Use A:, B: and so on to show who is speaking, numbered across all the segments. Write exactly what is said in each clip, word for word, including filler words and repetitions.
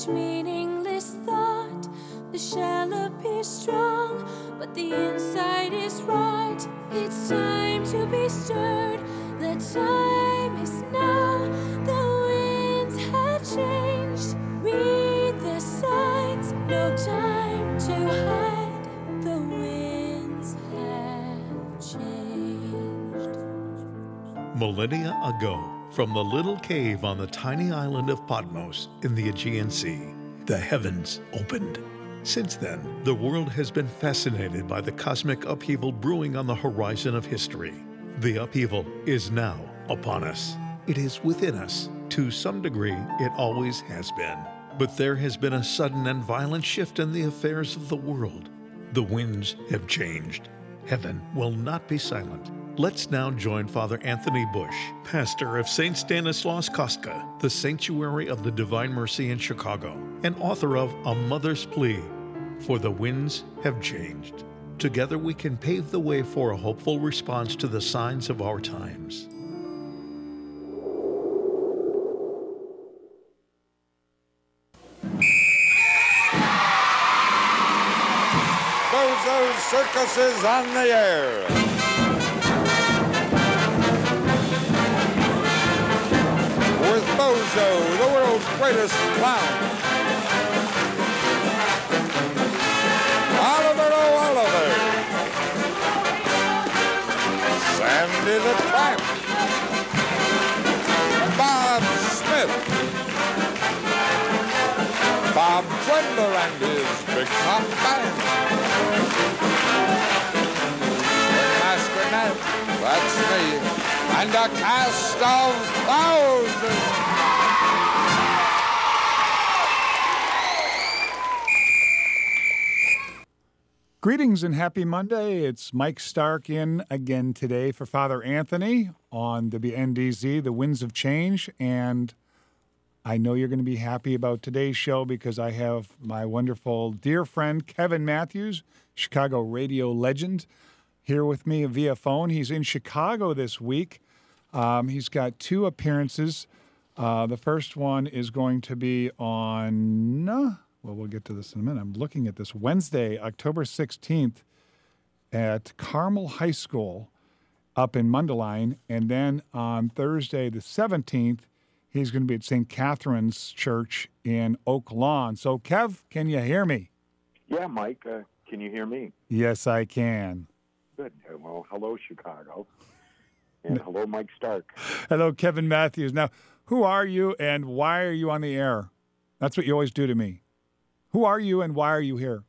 A: each meaningless thought. The shell appears strong, but the inside is rot. It's time to be stirred. The time is now. The winds have changed. Read the signs. No time to hide. The winds have changed.
B: Millennia ago, from the little cave on the tiny island of Patmos in the Aegean Sea, the heavens opened. Since then, the world has been fascinated by the cosmic upheaval brewing on the horizon of history. The upheaval is now upon us. It is within us. To some degree, it always has been. But there has been a sudden and violent shift in the affairs of the world. The winds have changed. Heaven will not be silent. Let's now join Father Anthony Bush, pastor of Saint Stanislaus Kostka, the Sanctuary of the Divine Mercy in Chicago, and author of A Mother's Plea, For the Winds Have Changed. Together we can pave the way for a hopeful response to the signs of our times.
C: Bozo Circus is on the air. With Bozo, the world's greatest clown. Oliver, oh Oliver. Sandy the Tramp. Bob Smith. Bob Wendler and his big top band. Master Ned, that's me. And a cast of thousands.
D: Greetings and happy Monday. It's Mike Stark in again today for Father Anthony on W N D Z, The Winds of Change. And I know you're going to be happy about today's show because I have my wonderful dear friend Kevin Matthews, Chicago radio legend, here with me via phone. He's in Chicago this week. Um, he's got two appearances. Uh, the first one is going to be on, uh, well, we'll get to this in a minute. I'm looking at this Wednesday, October sixteenth at Carmel High School up in Mundelein. And then on Thursday, the seventeenth, he's going to be at Saint Catherine's Church in Oak Lawn. So, Kev, can you hear me?
E: Yeah, Mike, uh, can you hear me?
D: Yes, I can.
E: Good. Well, hello, Chicago. And hello, Mike Stark.
D: Hello, Kevin Matthews. Now, who are you and why are you on the air? That's what you always do to me. Who are you and why are you here?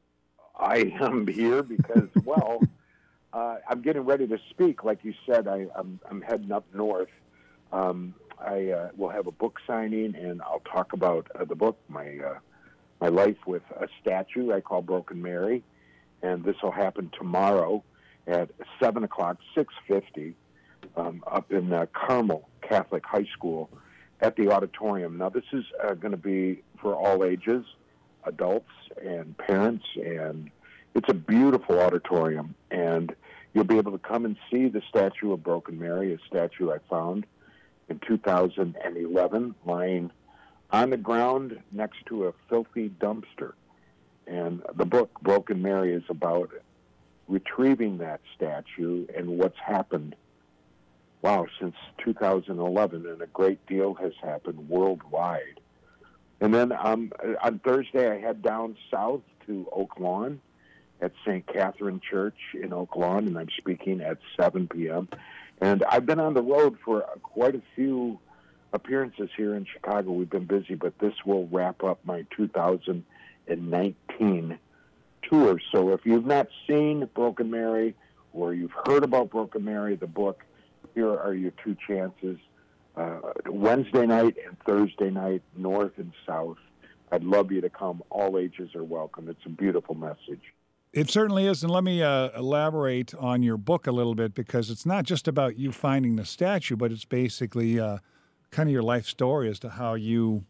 E: I am here because, well, uh, I'm getting ready to speak. Like you said, I, I'm, I'm heading up north. Um, I uh, will have a book signing, and I'll talk about uh, the book, my uh, my life with a statue I call Broken Mary, and this will happen tomorrow at seven o'clock, six fifty, um, up in uh, Carmel Catholic High School at the auditorium. Now, this is uh, going to be for all ages, adults and parents, and it's a beautiful auditorium, and you'll be able to come and see the statue of Broken Mary, a statue I found in two thousand eleven, lying on the ground next to a filthy dumpster. And the book, Broken Mary, is about retrieving that statue and what's happened, wow, since two thousand eleven, and a great deal has happened worldwide. And then um, on Thursday, I head down south to Oak Lawn at Saint Catherine Church in Oak Lawn, and I'm speaking at seven p.m., and I've been on the road for quite a few appearances here in Chicago. We've been busy, but this will wrap up my two thousand nineteen tour. So if you've not seen Broken Mary or you've heard about Broken Mary, the book, here are your two chances. Uh, Wednesday night and Thursday night, north and south. I'd love you to come. All ages are welcome. It's a beautiful message.
D: It certainly is, and let me uh, elaborate on your book a little bit, because it's not just about you finding the statue, but it's basically uh, kind of your life story as to how you,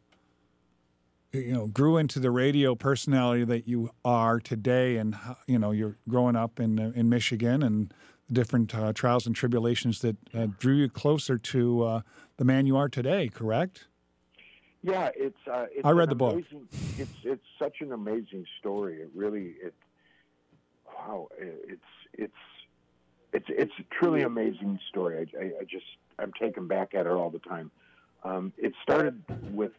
D: you know, grew into the radio personality that you are today, and how, you know, you're growing up in uh, in Michigan and the different uh, trials and tribulations that uh, drew you closer to uh, the man you are today. Correct?
E: Yeah, it's. Uh, it's
D: I read
E: an
D: the book.
E: amazing, It's it's such an amazing story. It really it. Wow, it's it's it's it's a truly amazing story. I, I, I just I'm taken back at it all the time. Um, it started with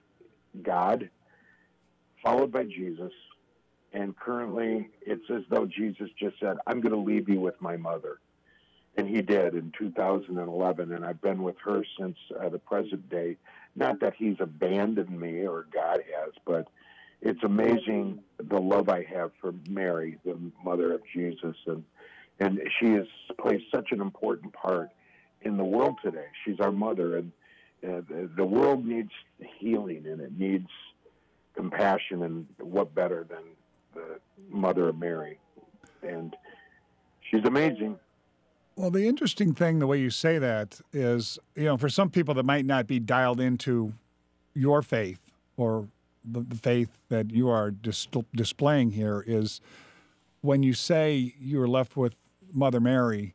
E: God, followed by Jesus, and currently it's as though Jesus just said, "I'm going to leave you with my mother," and he did in two thousand eleven, and I've been with her since uh, the present day. Not that he's abandoned me or God has, but it's amazing the love I have for Mary, the mother of Jesus, and and she has plays such an important part in the world today. She's our mother, and uh, the, the world needs healing, and it needs compassion, and what better than the mother of Mary? And she's amazing.
D: Well, the interesting thing, the way you say that, is, you know, for some people that might not be dialed into your faith or the, the faith that you are dis- displaying here, is when you say you were left with Mother Mary,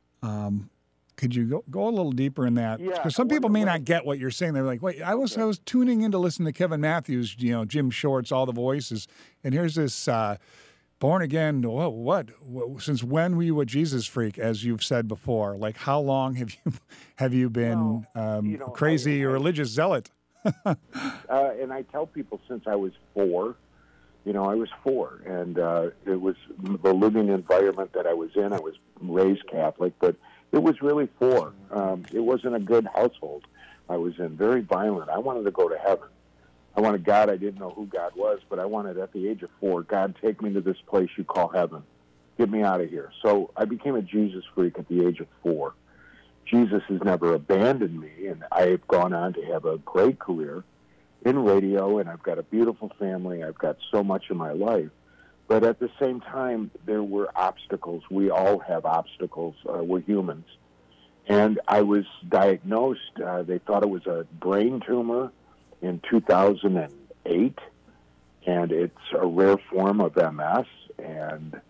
D: um, could you go, go a little deeper in that?
E: Yeah,
D: Because some
E: when-
D: people may
E: when-
D: not get what you're saying. They're like, wait, I was I was tuning in to listen to Kevin Matthews, you know, Jim Shorts, all the voices, and here's this uh, born again. What, what? Since when were you a Jesus freak? As you've said before, like how long have you have you been
E: Well,
D: um,
E: you know,
D: crazy
E: I- I-
D: religious zealot?
E: Uh, and I tell people since I was four, you know, I was four, and uh, it was the living environment that I was in. I was raised Catholic, but it was really four. Um, it wasn't a good household I was in, very violent. I wanted to go to heaven. I wanted God. I didn't know who God was, but I wanted at the age of four, God, take me to this place you call heaven. Get me out of here. So I became a Jesus freak at the age of four. Jesus has never abandoned me, and I've gone on to have a great career in radio, and I've got a beautiful family. I've got so much in my life. But at the same time, there were obstacles. We all have obstacles. Uh, we're humans. And I was diagnosed. Uh, they thought it was a brain tumor in two thousand eight, and it's a rare form of M S, and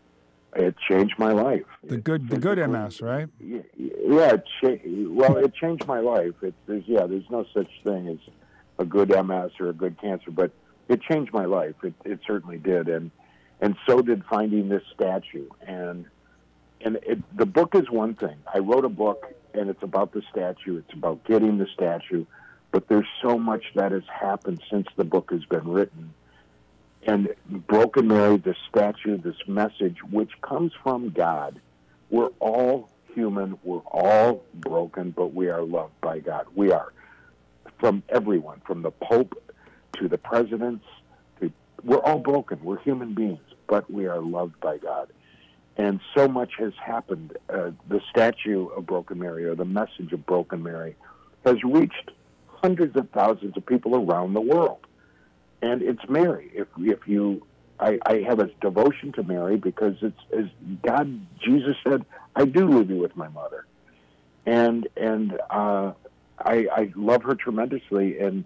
E: it changed my life.
D: The good, the good M S, right?
E: Yeah, yeah it cha- well, it changed my life. It, there's, yeah, there's no such thing as a good M S or a good cancer, but it changed my life. It, it certainly did, and and so did finding this statue. And and it, the book is one thing. I wrote a book, and it's about the statue. It's about getting the statue, but there's so much that has happened since the book has been written. And Broken Mary, this statue, this message, which comes from God. We're all human. We're all broken, but we are loved by God. We are. From everyone, from the Pope to the presidents. To, we're all broken. We're human beings, but we are loved by God. And so much has happened. Uh, the statue of Broken Mary, or the message of Broken Mary, has reached hundreds of thousands of people around the world. And it's Mary. If if you, I, I have a devotion to Mary because it's as God, Jesus said, I do leave you with my mother, and and uh, I, I love her tremendously, and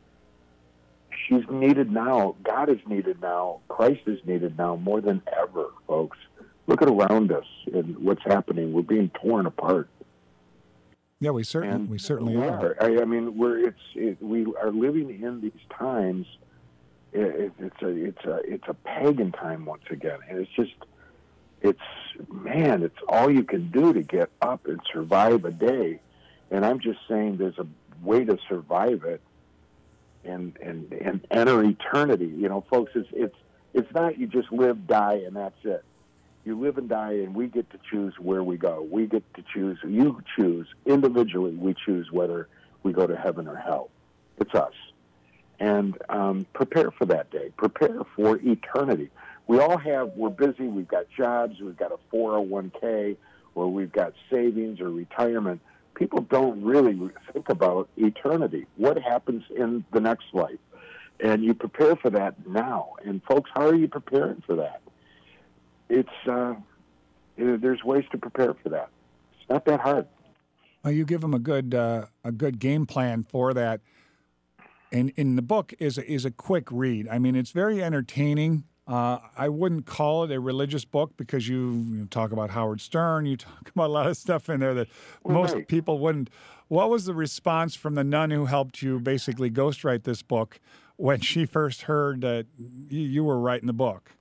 E: she's needed now. God is needed now. Christ is needed now more than ever, folks. Look at around us and what's happening. We're being torn apart.
D: Yeah, we certainly
E: And
D: we certainly
E: we
D: are.
E: I, I mean, we're it's it, we are living in these times. It, it's a it's a it's a pagan time once again, and it's just it's man, it's all you can do to get up and survive a day. And I'm just saying, there's a way to survive it and and and enter eternity. You know, folks, it's it's it's not you just live, die, and that's it. You live and die, and we get to choose where we go. We get to choose. You choose individually. We choose whether we go to heaven or hell. It's us. And um, prepare for that day. Prepare for eternity. We all have, we're busy, we've got jobs, we've got a four oh one k, or we've got savings or retirement. People don't really think about eternity. What happens in the next life? And you prepare for that now. And folks, how are you preparing for that? It's, uh, there's ways to prepare for that. It's not that hard.
D: Well, you give them a good uh, a good game plan for that. And in the book is a, is a quick read. I mean, it's very entertaining. Uh, I wouldn't call it a religious book because you, you talk about Howard Stern, you talk about a lot of stuff in there that
E: Well,
D: most
E: right.
D: people wouldn't. What was the response from the nun who helped you basically ghostwrite this book when she first heard that you, you were writing the book?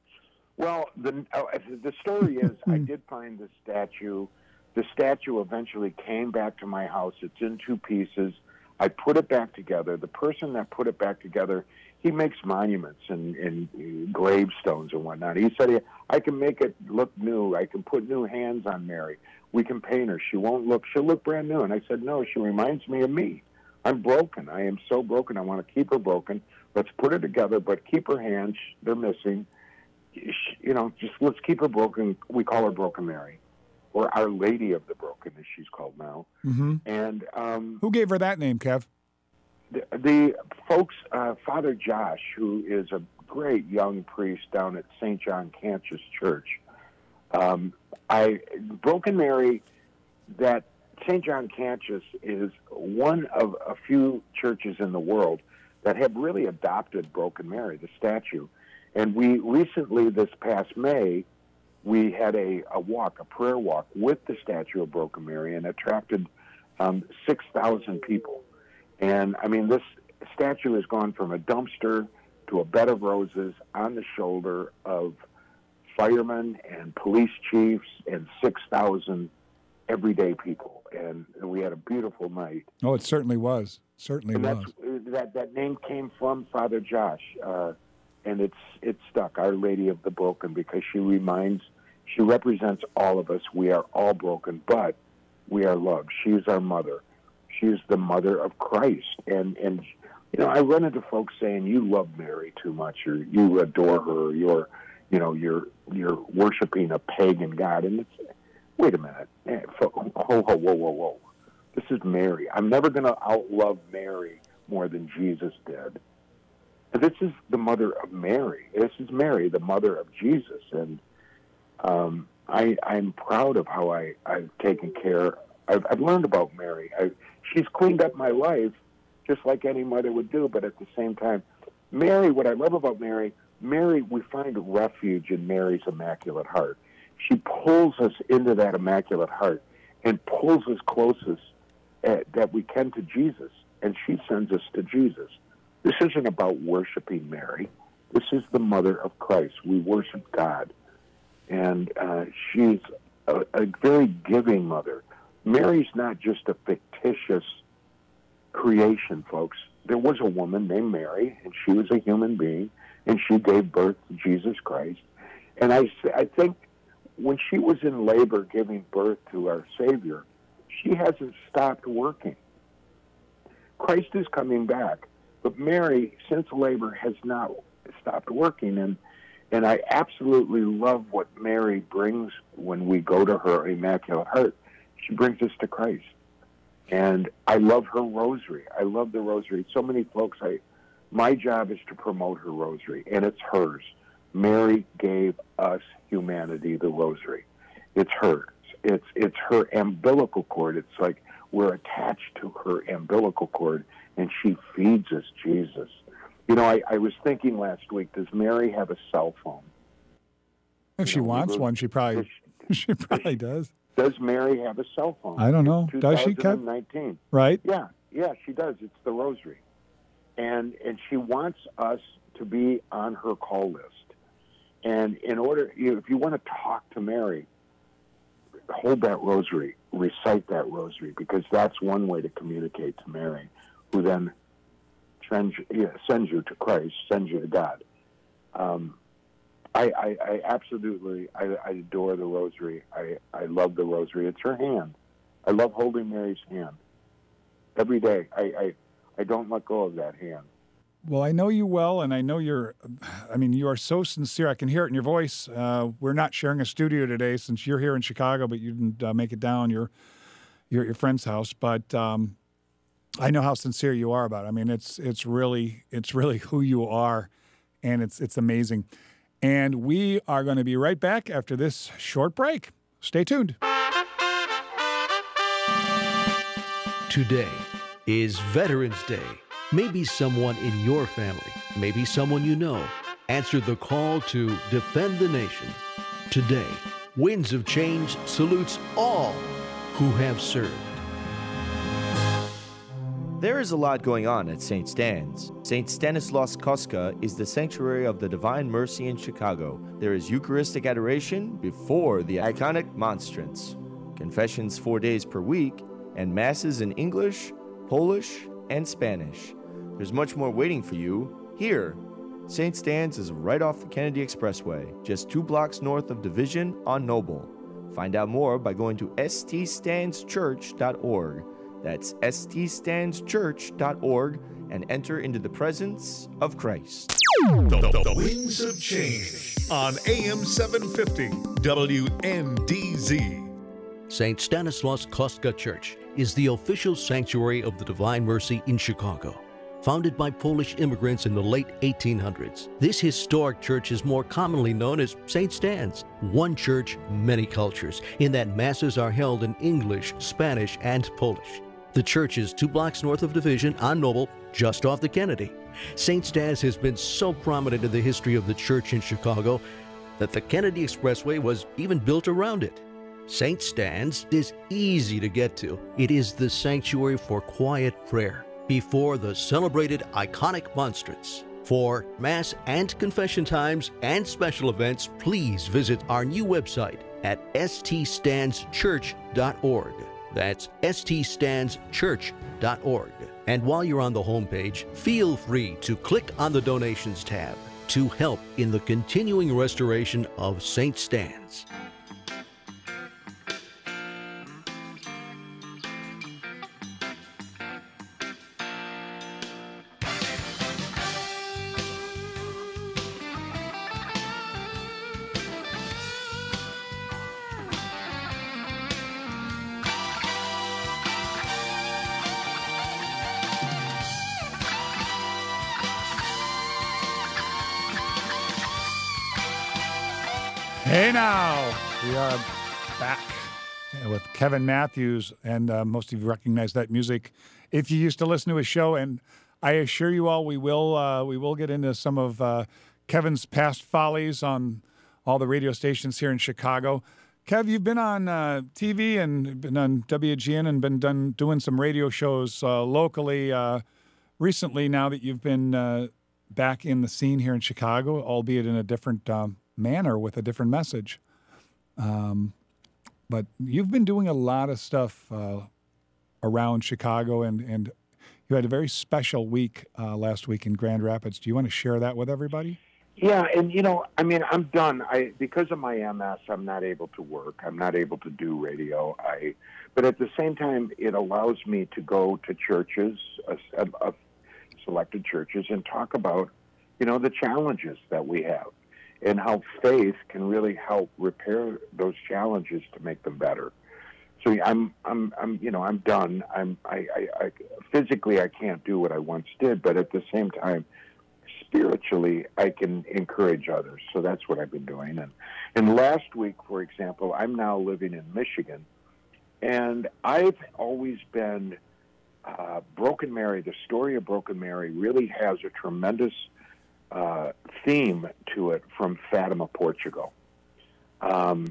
E: Well, the uh, the story is I did find the statue. The statue eventually came back to my house. It's in two pieces. I put it back together. The person that put it back together, he makes monuments and, and gravestones and whatnot. He said, I can make it look new. I can put new hands on Mary. We can paint her. She won't look, she'll look brand new. And I said, no, she reminds me of me. I'm broken. I am so broken. I want to keep her broken. Let's put her together, but keep her hands. They're missing. You know, just let's keep her broken. We call her Broken Mary, or Our Lady of the Broken, as she's called now.
D: Mm-hmm.
E: And um,
D: who gave her that name, Kev?
E: The, the folks, uh, Father Josh, who is a great young priest down at Saint John Cantius Church. Um, I Broken Mary, that Saint John Cantius is one of a few churches in the world that have really adopted Broken Mary, the statue. And we recently, this past May, we had a, a walk, a prayer walk with the statue of Broken Mary, and attracted um, six thousand people. And, I mean, this statue has gone from a dumpster to a bed of roses on the shoulder of firemen and police chiefs and six thousand everyday people. And, and we had a beautiful night.
D: Oh, it certainly was. Certainly
E: and
D: was.
E: That's, that, that name came from Father Josh, uh, and it's it's stuck, Our Lady of the Broken, because she reminds, she represents all of us. We are all broken, but we are loved. She is our mother. She is the mother of Christ. And, and you know, I run into folks saying, you love Mary too much, or you adore her, or you're, you know, you're, you're worshiping a pagan god. And it's, wait a minute. Ho, ho, whoa, whoa, whoa. This is Mary. I'm never going to outlove Mary more than Jesus did. This is the mother of Mary. This is Mary, the mother of Jesus. And um, I, I'm proud of how I, I've taken care. I've, I've learned about Mary. I, she's cleaned up my life just like any mother would do. But at the same time, Mary, what I love about Mary, Mary, we find refuge in Mary's Immaculate Heart. She pulls us into that Immaculate Heart and pulls us closest uh, that we can to Jesus. And she sends us to Jesus. This isn't about worshiping Mary. This is the mother of Christ. We worship God. And uh, she's a, a very giving mother. Mary's not just a fictitious creation, folks. There was a woman named Mary, and she was a human being, and she gave birth to Jesus Christ. And I, I think when she was in labor giving birth to our Savior, she hasn't stopped working. Christ is coming back. But Mary, since labor, has not stopped working. And and I absolutely love what Mary brings when we go to her Immaculate Heart. She brings us to Christ. And I love her rosary. I love the rosary. So many folks, I, my job is to promote her rosary, and it's hers. Mary gave us humanity the rosary. It's hers. It's, it's her umbilical cord. It's like we're attached to her umbilical cord, and she feeds us Jesus. You know, I, I was thinking last week, does Mary have a cell phone?
D: If
E: You
D: she
E: know,
D: wants
E: does-
D: one, she probably
E: does-
D: she probably does.
E: Does Mary have a cell phone?
D: I don't know.
E: It's
D: Does she, Kev?
E: twenty nineteen.
D: Right?
E: Yeah, yeah, she does. It's the rosary. And and she wants us to be on her call list. And in order, you know, if you want to talk to Mary, hold that rosary, recite that rosary, because that's one way to communicate to Mary, who then sends, yeah, sends you to Christ, sends you to God. Um, I, I, I absolutely, I, I adore the rosary. I, I love the rosary. It's her hand. I love holding Mary's hand. Every day, I, I, I don't let go of that hand.
D: Well, I know you well, and I know you're, I mean, you are so sincere. I can hear it in your voice. Uh, we're not sharing a studio today since you're here in Chicago, but you didn't uh, make it down. You're, you're at your friend's house. But um, I know how sincere you are about it. I mean, it's it's really it's really who you are, and it's it's amazing. And we are going to be right back after this short break. Stay tuned.
F: Today is Veterans Day. Maybe someone in your family, maybe someone you know, answered the call to defend the nation. Today, Winds of Change salutes all who have served.
G: There is a lot going on at Saint Stan's. Saint Stanislaus Kostka is the sanctuary of the Divine Mercy in Chicago. There is Eucharistic adoration before the iconic monstrance, confessions four days per week, and masses in English, Polish, and Spanish. There's much more waiting for you here. Saint Stan's is right off the Kennedy Expressway, just two blocks north of Division on Noble. Find out more by going to s t stands church dot org. That's s t stands church dot org and enter into the presence of Christ.
B: The, the, the Winds of Change on A M seven fifty W N D Z.
F: Saint Stanislaus Kostka Church is the official sanctuary of the Divine Mercy in Chicago. Founded by Polish immigrants in the late eighteen hundreds, this historic church is more commonly known as Saint Stan's. One church, many cultures, in that masses are held in English, Spanish, and Polish. The church is two blocks north of Division on Noble, just off the Kennedy. Saint Stan's has been so prominent in the history of the church in Chicago that the Kennedy Expressway was even built around it. Saint Stan's is easy to get to. It is the sanctuary for quiet prayer before the celebrated iconic monstrance. For Mass and confession times and special events, please visit our new website at s t stands church dot org. That's s t stands church dot org. And while you're on the homepage, feel free to click on the Donations tab to help in the continuing restoration of Saint Stan's.
D: Hey now, we are back with Kevin Matthews, and uh, most of you recognize that music if you used to listen to his show. And I assure you all, we will uh, we will get into some of uh, Kevin's past follies on all the radio stations here in Chicago. Kev, you've been on uh, T V and been on W G N and been done doing some radio shows uh, locally uh, recently. Now that you've been uh, back in the scene here in Chicago, albeit in a different um, manner with a different message. Um, but you've been doing a lot of stuff uh, around Chicago, and, and you had a very special week uh, last week in Grand Rapids. Do you want to share that with everybody?
E: Yeah, and you know, I mean, I'm done. I because of my M S, I'm not able to work. I'm not able to do radio. I, but at the same time, it allows me to go to churches, uh, uh, selected churches, and talk about, you know, the challenges that we have, and how faith can really help repair those challenges to make them better. So I'm, I'm, I'm, you know, I'm done. I'm, I, I, I, physically, I can't do what I once did, but at the same time, spiritually, I can encourage others. So that's what I've been doing. And, and last week, for example, I'm now living in Michigan, and I've always been uh, Broken Mary. The story of Broken Mary really has a tremendous Uh, theme to it from Fatima, Portugal. Um,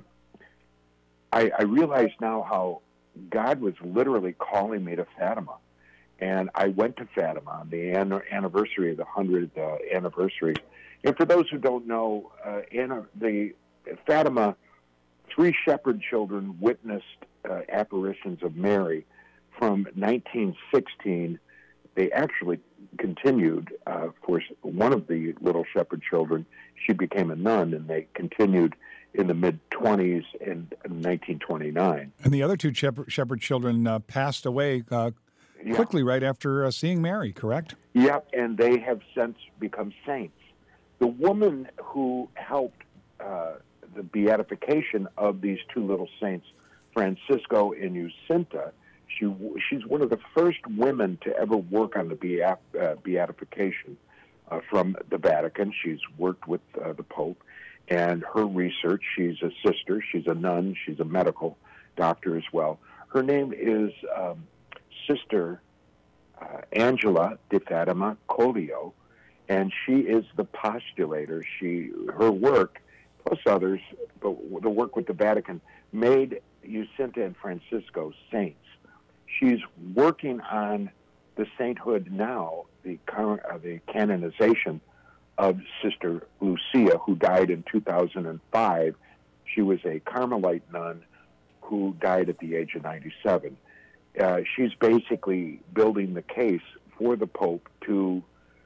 E: I, I realize now how God was literally calling me to Fatima. And I went to Fatima on the an- anniversary of the hundredth uh, anniversary. And for those who don't know, uh, Anna, the Fatima, three shepherd children witnessed uh, apparitions of Mary from nineteen sixteen. They actually continued uh, for one of the little shepherd children. She became a nun, and they continued in the mid-twenties in nineteen twenty-nine.
D: And the other two shepherd, shepherd children uh, passed away uh,
E: yeah.
D: quickly right after uh, seeing Mary, correct?
E: Yep, and they have since become saints. The woman who helped uh, the beatification of these two little saints, Francisco and Jacinta, She, she's one of the first women to ever work on the beat, uh, beatification uh, from the Vatican. She's worked with uh, the Pope, and her research, she's a sister, she's a nun, she's a medical doctor as well. Her name is um, Sister uh, Angela de Fatima Collio, and she is the postulator. She, her work, plus others, but the work with the Vatican, made Jacinta and Francisco saints. She's working on the sainthood now, the, uh, the canonization of Sister Lucia, who died in two thousand five. She was a Carmelite nun who died at the age of ninety-seven. Uh, she's basically building the case for the Pope to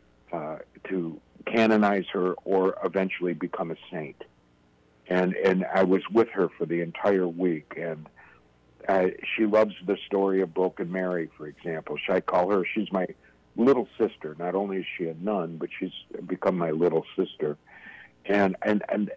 E: uh, to canonize her or eventually become a saint. And and I was with her for the entire week, and uh, she loves the story of Broken Mary, for example. Should I call her? She's my little sister. Not only is she a nun, but she's become my little sister. And and and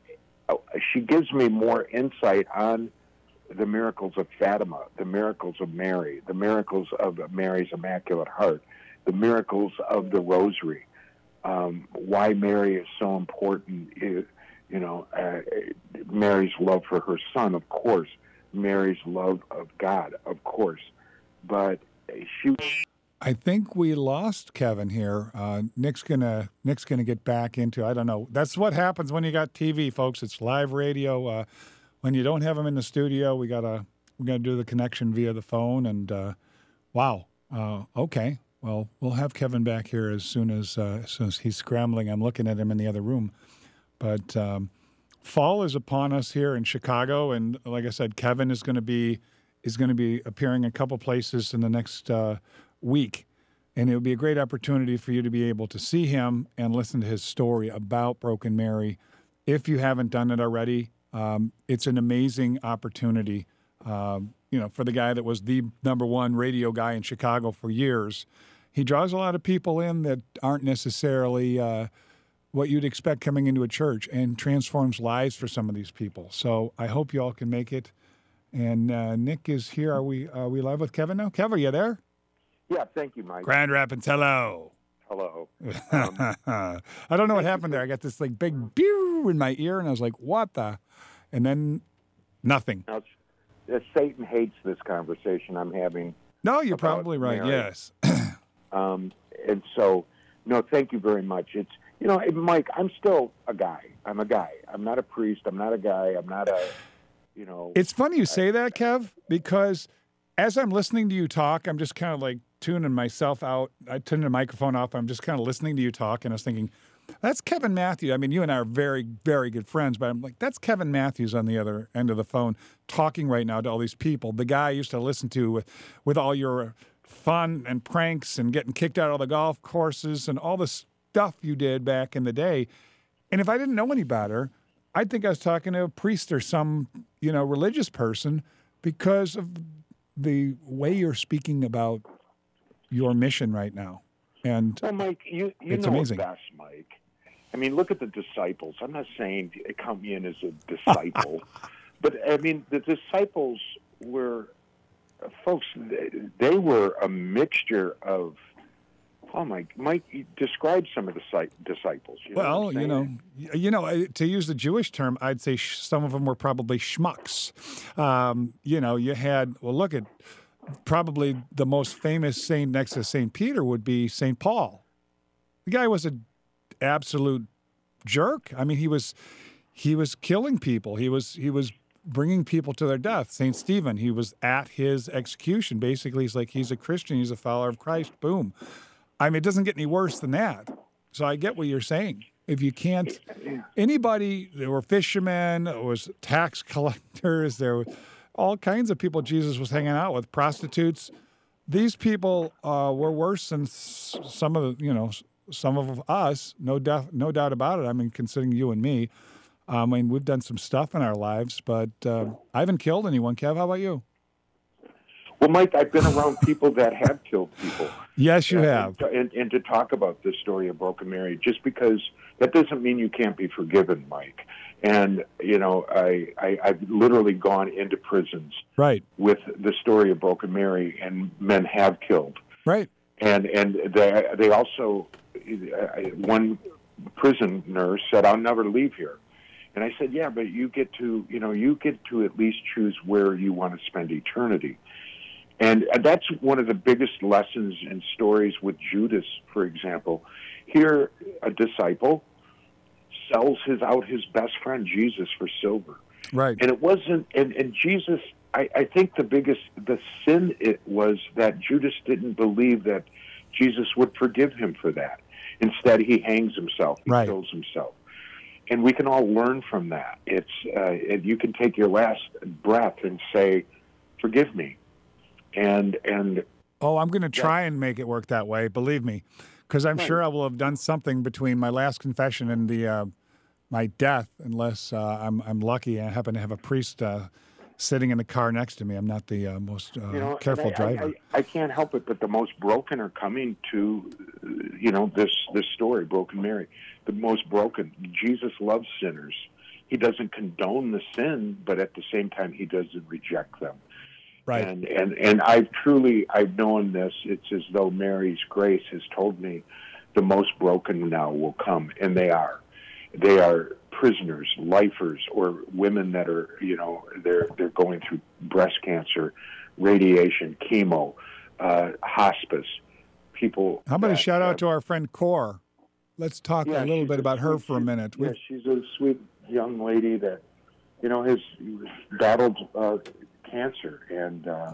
E: she gives me more insight on the miracles of Fatima, the miracles of Mary, the miracles of Mary's Immaculate Heart, the miracles of the Rosary, um, why Mary is so important, you know, uh, Mary's love for her son, of course, Mary's love of God, of course, but she...
D: I think we lost Kevin here. Uh, Nick's gonna Nick's gonna get back into, I don't know. That's what happens when you got T V, folks. It's live radio. Uh, when you don't have him in the studio, we gotta we gotta do the connection via the phone. And uh, wow, uh, okay. Well, we'll have Kevin back here as soon as uh, as soon as he's scrambling. I'm looking at him in the other room. But um, fall is upon us here in Chicago, and like I said, Kevin is going to be is going to be appearing in a couple places in the next uh, week, and it would be a great opportunity for you to be able to see him and listen to his story about Broken Mary. If you haven't done it already, um, it's an amazing opportunity. Um, you know, for the guy that was the number one radio guy in Chicago for years, he draws a lot of people in that aren't necessarily uh, what you'd expect coming into a church, and transforms lives for some of these people. So I hope you all can make it. And uh, Nick is here. Are we are we live with Kevin now? Kev, are you there?
E: Yeah, thank you, Mike.
D: Grand Rapids, hello.
E: Hello. Um,
D: I don't know what happened there. I got this like big pew in my ear, and I was like, what the? And then nothing.
E: now, uh, Satan hates this conversation I'm having.
D: No, you're
E: about
D: probably right,
E: Mary.
D: yes.
E: Um, and so, no, thank you very much. It's, you know, Mike, I'm still a guy. I'm a guy. I'm not a priest. I'm not a guy. I'm not a, you know.
D: It's funny you say that, Kev, because as I'm listening to you talk, I'm just kind of like tuning myself out. I turned the microphone off. I'm just kind of listening to you talk, and I was thinking, that's Kevin Matthews. I mean, you and I are very, very good friends, but I'm like, that's Kevin Matthews on the other end of the phone talking right now to all these people. The guy I used to listen to with, with all your fun and pranks and getting kicked out of the golf courses and all the stuff you did back in the day. And if I didn't know any better, I'd think I was talking to a priest or some, you know, religious person because of the way you're speaking about your mission right now. And
E: well, Mike, you, you
D: it's
E: know
D: amazing.
E: it best, Mike. I mean, look at the disciples. I'm not saying count me in as a disciple, but I mean, the disciples were, uh, folks, they were a mixture of, oh, my, Mike, describe some of the disciples. You know
D: well, you know, you know, to use the Jewish term, I'd say sh- some of them were probably schmucks. Um, you know, you had, well, look at, probably the most famous saint next to Saint Peter would be Saint Paul. The guy was an absolute jerk. I mean, he was he was killing people. He was he was bringing people to their death. Saint Stephen, he was at his execution. Basically, he's like, he's a Christian. He's a follower of Christ. Boom. I mean, it doesn't get any worse than that. So I get what you're saying. If you can't, anybody, there were fishermen, there was tax collectors, there were all kinds of people Jesus was hanging out with, prostitutes. These people uh, were worse than s- some of the, you know, some of us, no doubt, no doubt about it. I mean, considering you and me, I mean, we've done some stuff in our lives, but uh, I haven't killed anyone. Kev, how about you?
E: Well, Mike, I've been around people that have killed people.
D: Yes, you
E: and,
D: have.
E: And, and to talk about the story of Broken Mary, just because that doesn't mean you can't be forgiven, Mike. And, you know, I, I, I've literally gone into prisons
D: right.
E: with the story of Broken Mary, and men have killed.
D: Right.
E: And and they, they also, one prison nurse said, I'll never leave here. And I said, yeah, but you get to, you know, you get to at least choose where you want to spend eternity. And that's one of the biggest lessons in stories with Judas, for example. Here, a disciple sells his out his best friend, Jesus, for silver.
D: Right.
E: And it wasn't, and, and Jesus, I, I think the biggest, the sin it was that Judas didn't believe that Jesus would forgive him for that. Instead, he hangs himself, he
D: right.
E: kills himself. And we can all learn from that. It's, uh, you can take your last breath and say, forgive me. And, and,
D: oh, I'm going to try and make it work that way, believe me, because I'm
E: right.
D: sure I will have done something between my last confession and the, uh, my death, unless uh, I'm, I'm lucky and I happen to have a priest uh, sitting in the car next to me. I'm not the uh, most uh,
E: you know,
D: careful
E: I,
D: driver.
E: I, I, I can't help it, but the most broken are coming to, you know, this this story, Broken Mary. The most broken. Jesus loves sinners. He doesn't condone the sin, but at the same time, he doesn't reject them.
D: Right.
E: And and and I've truly I've known this. It's as though Mary's grace has told me, the most broken now will come, and they are. They are prisoners, lifers, or women that are, you know, they're they're going through breast cancer, radiation, chemo, uh, hospice. People.
D: How about
E: that,
D: a shout out
E: uh,
D: to our friend Cor? Let's talk
E: yeah,
D: a little
E: she's
D: bit about her
E: sweet-
D: for a
E: she-
D: minute.
E: Yeah,
D: We've-
E: she's a sweet young lady that, you know, has battled uh, cancer, and uh,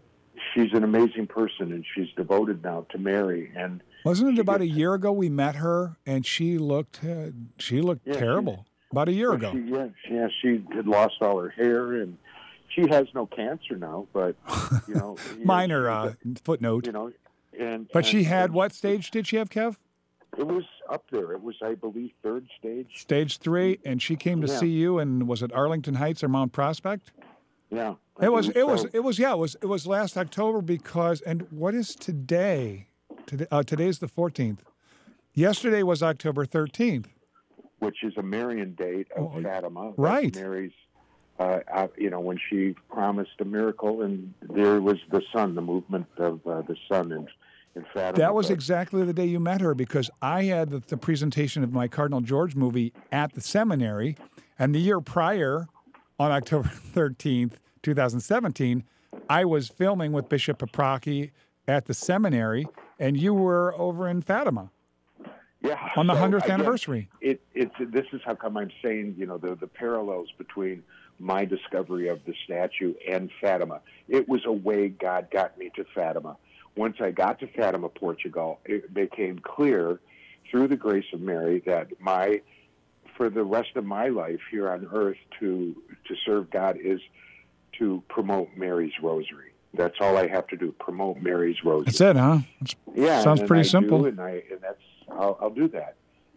E: she's an amazing person, and she's devoted now to Mary. And
D: Wasn't it
E: she
D: about a
E: gets-
D: year ago we met her and she looked uh, she looked
E: Yeah, she-
D: terrible? About a year
E: Well,
D: ago.
E: She, yeah, yeah, she had lost all her hair, and she has no cancer now. But you know, yeah,
D: Minor
E: she-
D: uh, footnote.
E: you know, and
D: But she
E: and-
D: had
E: and
D: what stage did she have, Kev?
E: It was up there. It was, I believe, third stage.
D: Stage three, and she came to
E: Yeah.
D: see you, and was it Arlington Heights or Mount Prospect?
E: Yeah, I
D: It was.
E: believe
D: It was.
E: so.
D: It was. Yeah. It was. It was last October because. And what is today? Today. Uh, today's the fourteenth. Yesterday was October thirteenth.
E: Which is a Marian date of
D: Oh,
E: Fatima. That's
D: right.
E: Mary's, uh, uh, you know, when she promised a miracle, and there was the sun, the movement of uh, the sun in, in Fatima.
D: That was
E: But-
D: exactly the day you met her because I had the, the presentation of my Cardinal George movie at the seminary, and the year prior, on October thirteenth, two thousand seventeen, I was filming with Bishop Paprocki at the seminary, and you were over in Fatima
E: Yeah.
D: on the
E: so,
D: hundredth
E: again,
D: anniversary.
E: It, it's this is how come I'm saying, you know, the, the parallels between my discovery of the statue and Fatima. It was a way God got me to Fatima. Once I got to Fatima, Portugal, it became clear through the grace of Mary that my, for the rest of my life here on earth to to serve God is to promote Mary's Rosary. That's all I have to do, promote Mary's Rosary.
D: That's it, huh? It's-
E: Yeah,
D: sounds
E: and
D: pretty
E: I
D: simple.
E: Do, and I and that's I'll, I'll do that,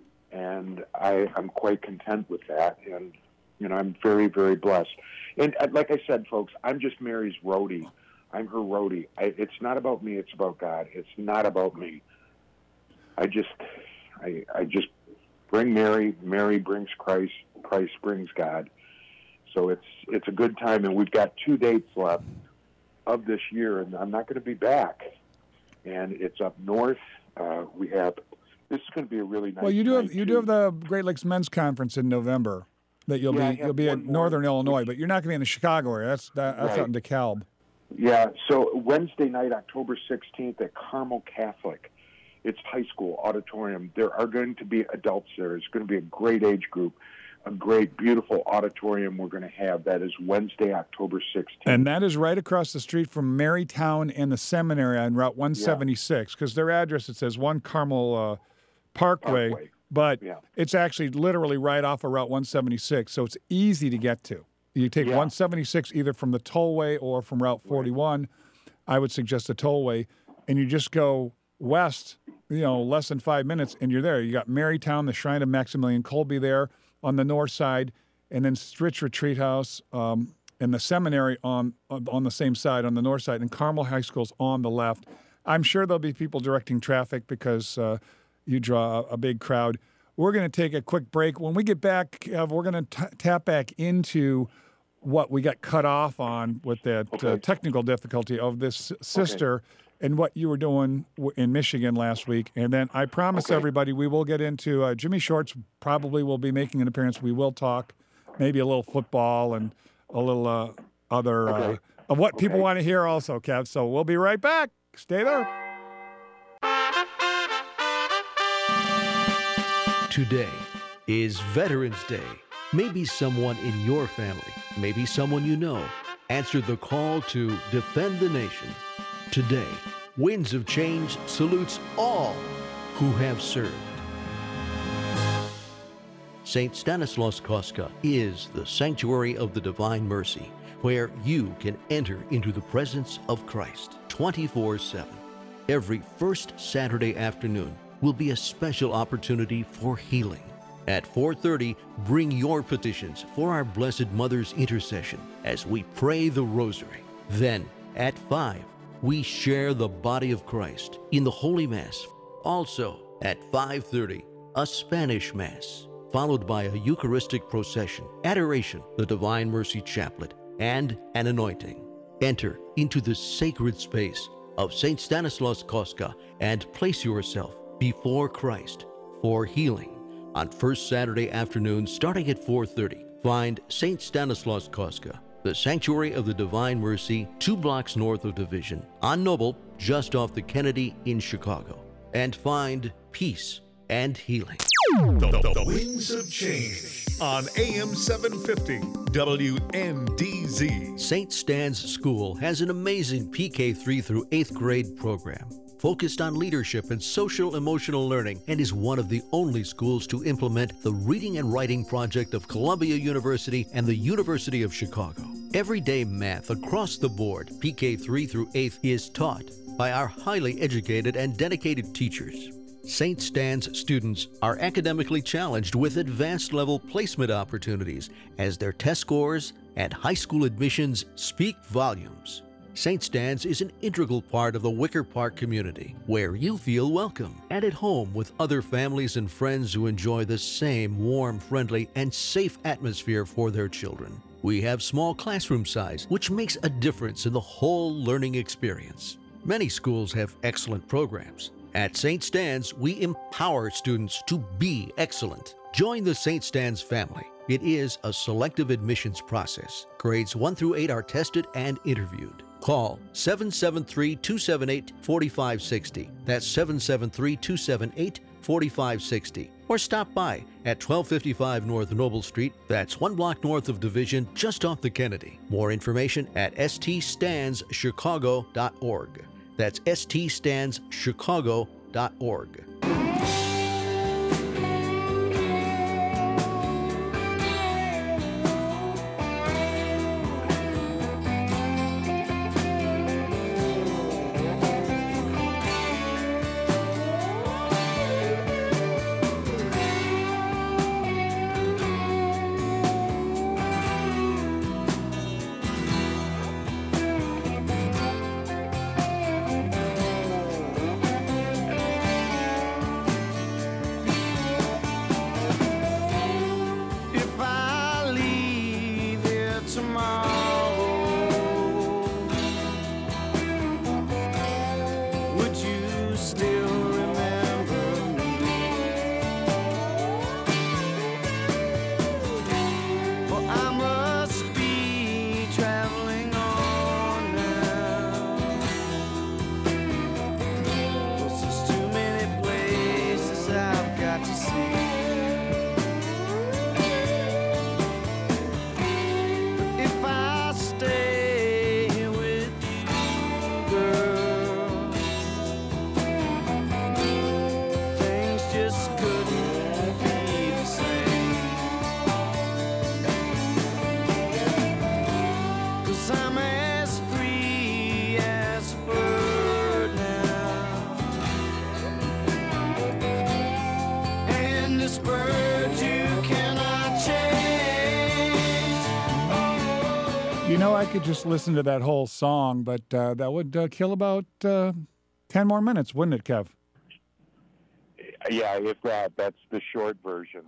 E: and I I'm quite content with that, and you know I'm very very blessed. And uh, like I said, folks, I'm just Mary's roadie. I'm her roadie. I, it's not about me. It's about God. It's not about me. I just I I just bring Mary. Mary brings Christ. Christ brings God. So it's it's a good time, and we've got two dates left of this year, and I'm not going to be back. And it's up north. Uh, we have. This is going to be a really nice.
D: Well, you do have
E: night,
D: you do
E: too.
D: have the Great Lakes Men's Conference in November that you'll
E: Yeah, I
D: be
E: have
D: you'll be
E: one
D: in
E: more,
D: Northern Illinois,
E: which-
D: but you're not going to be in the Chicago area. That's that, that's
E: Right.
D: out in DeKalb.
E: Yeah. So Wednesday night, October sixteenth, at Carmel Catholic. It's high school auditorium. There are going to be adults there. It's going to be a great age group, a great, beautiful auditorium we're going to have. That is Wednesday, October sixteenth.
D: And that is right across the street from Marytown and the seminary on Route one seventy-six, because their address, it says one Carmel uh, Parkway,
E: Parkway.
D: but
E: Yeah.
D: it's actually literally right off of Route one seventy-six, so it's easy to get to. You take
E: Yeah.
D: one seventy-six either from the tollway or from Route forty-one. I would suggest the tollway, and you just go west, you know, less than five minutes, and you're there. You got Marytown, the Shrine of Maximilian Kolbe there on the north side, and then Stritch Retreat House um, and the seminary on on the same side, on the north side, and Carmel High School's on the left. I'm sure there'll be people directing traffic because uh, you draw a big crowd. We're going to take a quick break. When we get back, Kev, we're going to tap back into what we got cut off on with that uh,
E: Okay.
D: technical difficulty of this sister and what you were doing w- in Michigan last week. And then I promise
E: Okay.
D: everybody we will get into uh, Jimmy Shorts probably will be making an appearance. We will talk maybe a little football and a little uh, other uh,
E: Okay.
D: of what
E: Okay.
D: people want to hear also, Kev. So we'll be right back. Stay there.
F: Today is Veterans Day. Maybe someone in your family, maybe someone you know, answered the call to defend the nation. Today, Winds of Change salutes all who have served. Saint Stanislaus Kostka is the sanctuary of the Divine Mercy, where you can enter into the presence of Christ twenty-four seven. Every first Saturday afternoon will be a special opportunity for healing. At four thirty, bring your petitions for our Blessed Mother's intercession as we pray the Rosary. Then, at five, we share the body of Christ in the Holy Mass. Also, at five thirty, a Spanish Mass, followed by a Eucharistic procession, adoration, the Divine Mercy Chaplet, and an anointing. Enter into the sacred space of Saint Stanislaus Kostka and place yourself before Christ for healing. On first Saturday afternoon, starting at four thirty, find Saint Stanislaus Kostka, the Sanctuary of the Divine Mercy, two blocks north of Division, on Noble, just off the Kennedy in Chicago, and find peace and healing.
B: The, the, the Winds of Change on A M seven fifty W N D Z.
F: Saint Stan's School has an amazing P K three through eighth grade program focused on leadership and social emotional learning, and is one of the only schools to implement the Reading and Writing Project of Columbia University and the University of Chicago. Everyday math across the board, P K three through eighth, is taught by our highly educated and dedicated teachers. Saint Stan's students are academically challenged with advanced level placement opportunities as their test scores and high school admissions speak volumes. Saint Stan's is an integral part of the Wicker Park community, where you feel welcome and at home with other families and friends who enjoy the same warm, friendly, and safe atmosphere for their children. We have small classroom size, which makes a difference in the whole learning experience. Many schools have excellent programs. At Saint Stan's, we empower students to be excellent. Join the Saint Stan's family. It is a selective admissions process. Grades one through eight are tested and interviewed. Call seven seven three, two seven eight, four five six zero. That's seven seven three, two seven eight, four five six zero. Or stop by at twelve fifty-five North Noble Street. That's one block north of Division, just off the Kennedy. More information at s t stans chicago dot org. That's s t stans chicago dot org.
D: You know, I could just listen to that whole song, but uh, that would uh, kill about uh, ten more minutes, wouldn't it, Kev?
E: Yeah, if that, that's the short version.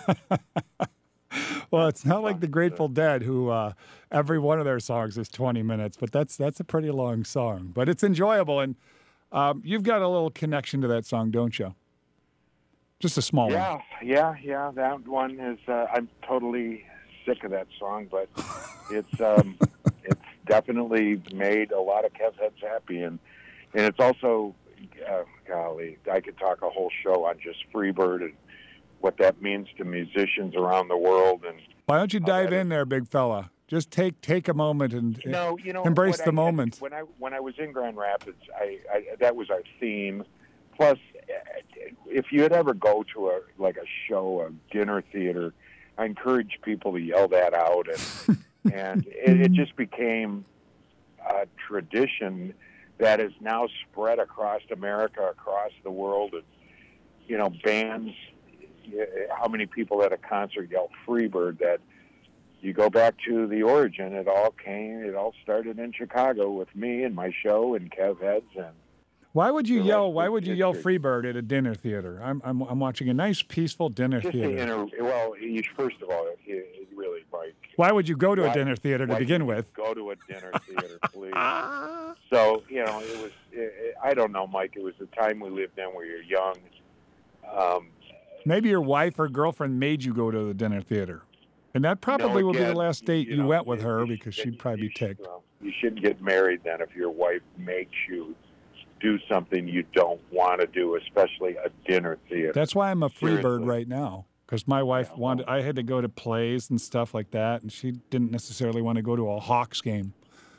D: Well, it's not like the Grateful Dead, who uh, every one of their songs is twenty minutes, but that's that's a pretty long song. But it's enjoyable, and um, you've got a little connection to that song, don't you? Just a small
E: yeah,
D: one.
E: Yeah, yeah, that one is. Uh, I'm totally sick of that song, but it's um, it's definitely made a lot of Kev heads happy, and and it's also, uh, golly, I could talk a whole show on just Freebird and what that means to musicians around the world. And
D: why don't you dive
E: uh,
D: in there, big fella? Just take take a moment and
E: no, you know,
D: embrace the
E: I,
D: moment.
E: When I when I was in Grand Rapids, I, I that was our theme. Plus, if you'd ever go to a like a show, a dinner theater, I encourage people to yell that out, and and it, it just became a tradition that is now spread across America, across the world. And you know, bands. How many people at a concert yell Freebird? That you go back to the origin. It all came. It all started in Chicago with me and my show and Kev Heads. And
D: why would you
E: the
D: yell?
E: rest
D: Why
E: is
D: would you yell
E: history.
D: Freebird at a dinner theater? I'm I'm I'm watching a nice, peaceful dinner
E: Just to
D: theater.
E: inter- well, you, first of all, you, you really, Mike.
D: Why would you go to
E: why-
D: a dinner theater to
E: why
D: begin
E: would you
D: with?
E: Go to a dinner theater, please. So you know, it was. It, it, I don't know, Mike. It was the time we lived in where you're young. Um,
D: Maybe your wife or girlfriend made you go to the dinner theater. And that probably
E: no,
D: will be the
E: again,
D: last date you,
E: know,
D: went with
E: you-
D: her
E: you
D: because
E: should-
D: she'd probably
E: you
D: be
E: should-
D: ticked.
E: well, you shouldn't get married then if your wife makes you do something you don't want to do, especially a dinner theater.
D: That's why I'm a free bird
E: Seriously.
D: right now. Because my wife
E: Yeah,
D: wanted, I had to go to plays and stuff like that, and she didn't necessarily want to go to a Hawks game.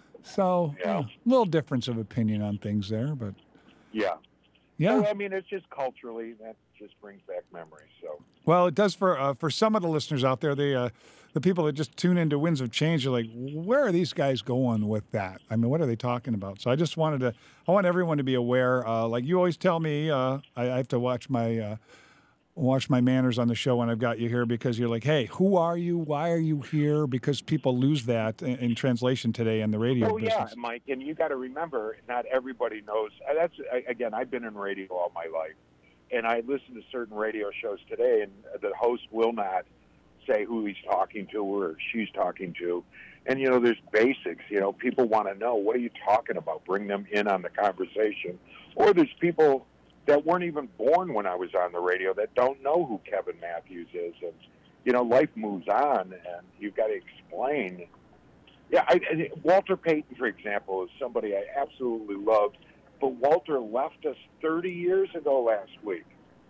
D: So,
E: Yeah.
D: a little difference of opinion on things there, but
E: Yeah.
D: yeah.
E: Well, I mean, it's just culturally, that just brings back memories. So,
D: Well, it does for uh, for some of the listeners out there. They, uh, the people that just tune into Winds of Change are like, where are these guys going with that? I mean, what are they talking about? So I just wanted to, I want everyone to be aware. Uh, like you always tell me, uh, I, I have to watch my uh, watch my manners on the show when I've got you here because you're like, hey, who are you? Why are you here? Because people lose that in, in translation today in the radio
E: oh yeah,
D: business.
E: Mike, and you got to remember, not everybody knows. uh, That's I- again, I've been in radio all my life, and I listen to certain radio shows today, and the host will not say who he's talking to or she's talking to. And, you know, there's basics. You know, people want to know, what are you talking about? Bring them in on the conversation. Or there's people that weren't even born when I was on the radio that don't know who Kevin Matthews is. And, you know, life moves on, and you've got to explain. Yeah, I, I, Walter Payton, for example, is somebody I absolutely love. But Walter left us thirty years ago last week.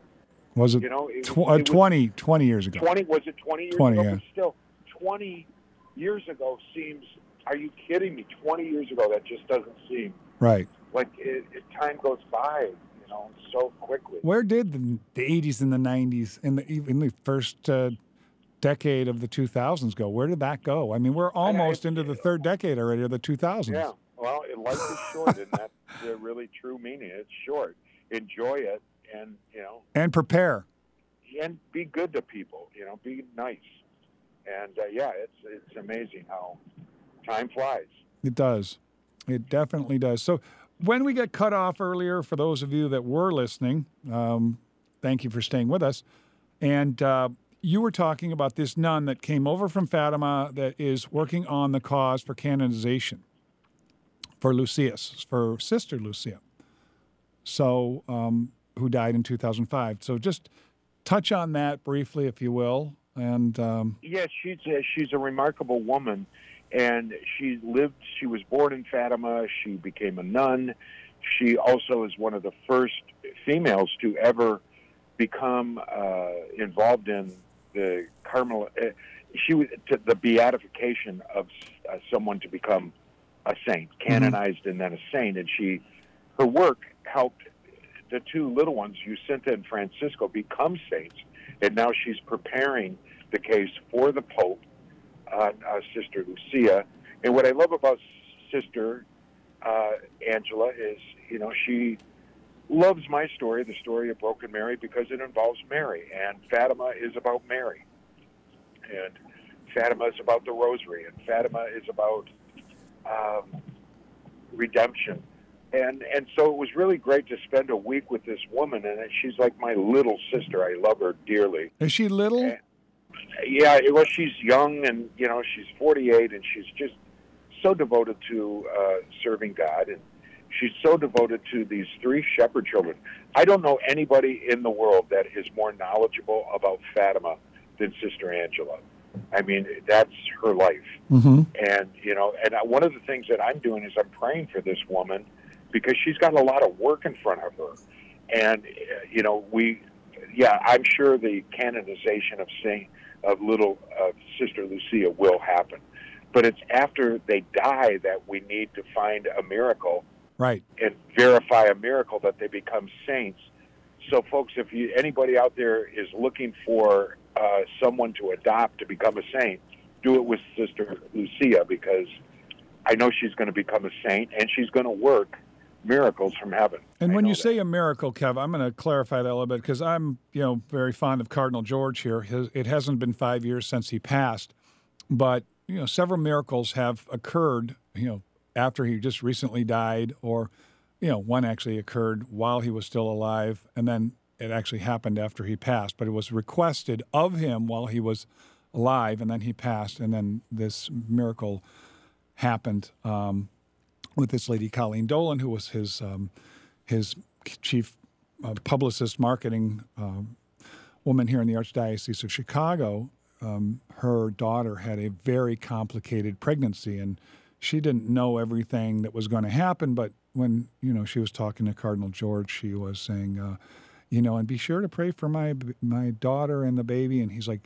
D: Was it,
E: You know, it,
D: tw-
E: was-
D: uh,
E: it was
D: twenty, twenty years ago?
E: twenty, was it twenty years
D: twenty,
E: ago?
D: yeah.
E: But still, twenty years ago seems, are you kidding me? twenty years ago, that just doesn't seem
D: Right.
E: like it, it, time goes by, you know, so quickly.
D: Where did the, the eighties and the nineties and the, even the first uh, decade of the two thousands go? Where did that go? I mean, we're almost into the third decade already of the two thousands.
E: Yeah, well, it, life is short, and that's the really true meaning. It's short. Enjoy it, and, you know,
D: And prepare.
E: and be good to people, you know, be nice. And, uh, yeah, it's it's amazing how time flies.
D: It does. It definitely does. So when we get cut off earlier, for those of you that were listening, um, thank you for staying with us. And uh, you were talking about this nun that came over from Fatima that is working on the cause for canonization for Lucius, for Sister Lucia, so um, who died in two thousand five. So just touch on that briefly, if you will. And um,
E: Yes, she's a, she's a remarkable woman, and she lived. She was born in Fatima. She became a nun. She also is one of the first females to ever become uh, involved in the Carmel. Uh, she was to the beatification of uh, someone to become a saint, canonized and then a saint. And she, her work helped the two little ones, Jacinta and Francisco, become saints. And now she's preparing the case for the Pope, uh, uh, Sister Lucia. And what I love about Sister uh, Angela is, you know, she loves my story, the story of Broken Mary, because it involves Mary. And Fatima is about Mary. And Fatima is about the Rosary. And Fatima is about um, redemption. And and so it was really great to spend a week with this woman, and she's like my little sister. I love her dearly.
D: is she little?
E: And, yeah, well, she's young, and you know, she's forty-eight, and she's just so devoted to uh, serving God, and she's so devoted to these three shepherd children. I don't know anybody in the world that is more knowledgeable about Fatima than Sister Angela. I mean, that's her life.
D: Mm-hmm.
E: And, you know, and I, one of the things that I'm doing is I'm praying for this woman because she's got a lot of work in front of her. And, uh, you know, we, yeah, I'm sure the canonization of Saint, of little uh, Sister Lucia will happen. But it's after they die that we need to find a miracle.
D: Right.
E: And verify a miracle that they become saints. So, folks, if you, anybody out there is looking for uh, someone to adopt to become a saint, do it with Sister Lucia, because I know she's going to become a saint and she's going to work miracles from heaven.
D: And
E: I
D: when you
E: that.
D: say a miracle, Kev, I'm going to clarify that a little bit, because I'm, you know, very fond of Cardinal George here. His, it hasn't been five years since he passed, but you know, several miracles have occurred, you know, after he just recently died, or, you know, one actually occurred while he was still alive, and then it actually happened after he passed. But it was requested of him while he was alive, and then he passed, and then this miracle happened um, with this lady, Colleen Dolan, who was his um, his chief uh, publicist, marketing uh, woman here in the Archdiocese of Chicago. Um, her daughter had a very complicated pregnancy, and she didn't know everything that was going to happen, but when, you know, she was talking to Cardinal George, she was saying, uh, you know, and be sure to pray for my my daughter and the baby. And he's like,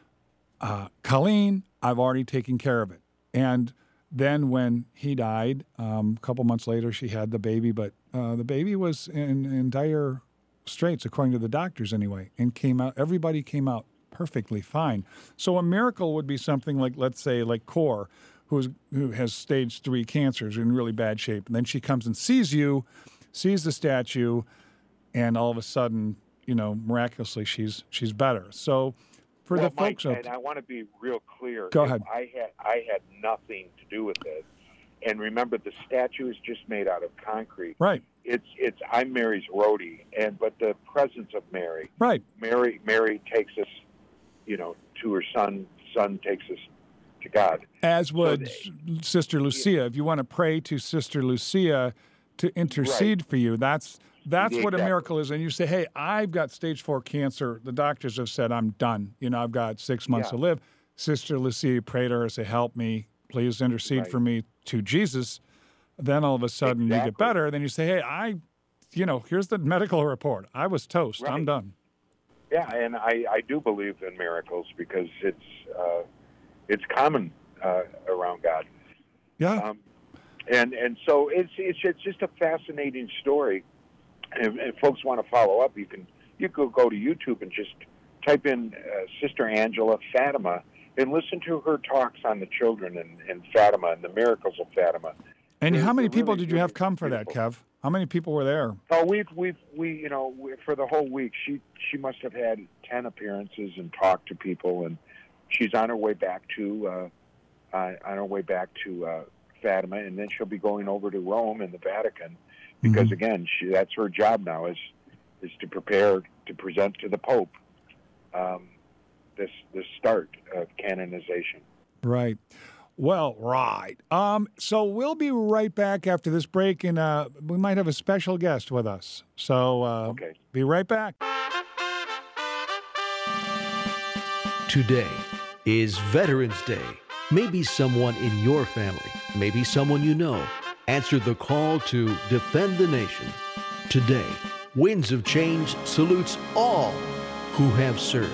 D: uh, Colleen, I've already taken care of it. And then when he died, um, a couple months later, she had the baby, but uh, the baby was in, in dire straits, according to the doctors anyway, and came out, everybody came out perfectly fine. So a miracle would be something like, let's say, like Cor, who's, who has stage three cancers, in really bad shape. And then she comes and sees you, sees the statue, and all of a sudden, you know, miraculously, she's she's better. So for
E: well,
D: the folks...
E: Mike, and I want to be real clear.
D: Go ahead.
E: I had, I had nothing to do with this. And remember, the statue is just made out of concrete.
D: Right.
E: It's, it's I'm Mary's roadie, and but the presence of Mary.
D: Right.
E: Mary, Mary takes us, you know, to her son. Son takes us to God.
D: As would
E: so
D: they, Sister Lucia. Yeah. If you want to pray to Sister Lucia to intercede
E: right.
D: for you, that's that's
E: yeah,
D: what
E: exactly.
D: a miracle is. And you say, hey, I've got stage four cancer. The doctors have said I'm done. You know, I've got six months
E: yeah.
D: to live. Sister Lucia, pray to her, say, help me. Please intercede
E: right.
D: for me to Jesus. Then all of a sudden
E: exactly.
D: you get better. Then you say, hey, I, you know, here's the medical report. I was toast.
E: Right.
D: I'm done.
E: Yeah, and I, I do believe in miracles because it's uh, it's common uh, around God.
D: Yeah.
E: Um, and and so it's it's it's just a fascinating story. And if folks want to follow up, you can you could go to YouTube and just type in uh, Sister Angela Fatima and listen to her talks on the children and, and Fatima and the miracles of Fatima.
D: And
E: They're-
D: how many
E: they're
D: people
E: really,
D: did you have
E: really
D: come for that,
E: beautiful.
D: Kev? How many people were there?
E: Oh, we've we've we you know we, for the whole week she she must have had ten appearances and talked to people, and she's on her way back to uh, uh, on her way back to uh, Fatima, and then she'll be going over to Rome and the Vatican because
D: Mhm.
E: again she, that's her job now is is to prepare to present to the Pope um, this this start of canonization.
D: Right. Well, right. Um, so we'll be right back after this break, and uh, we might have a special guest with us. So uh,
E: Okay.
D: be right back.
F: Today is Veterans Day. Maybe someone in your family, maybe someone you know, answered the call to defend the nation. Today, Winds of Change salutes all who have served.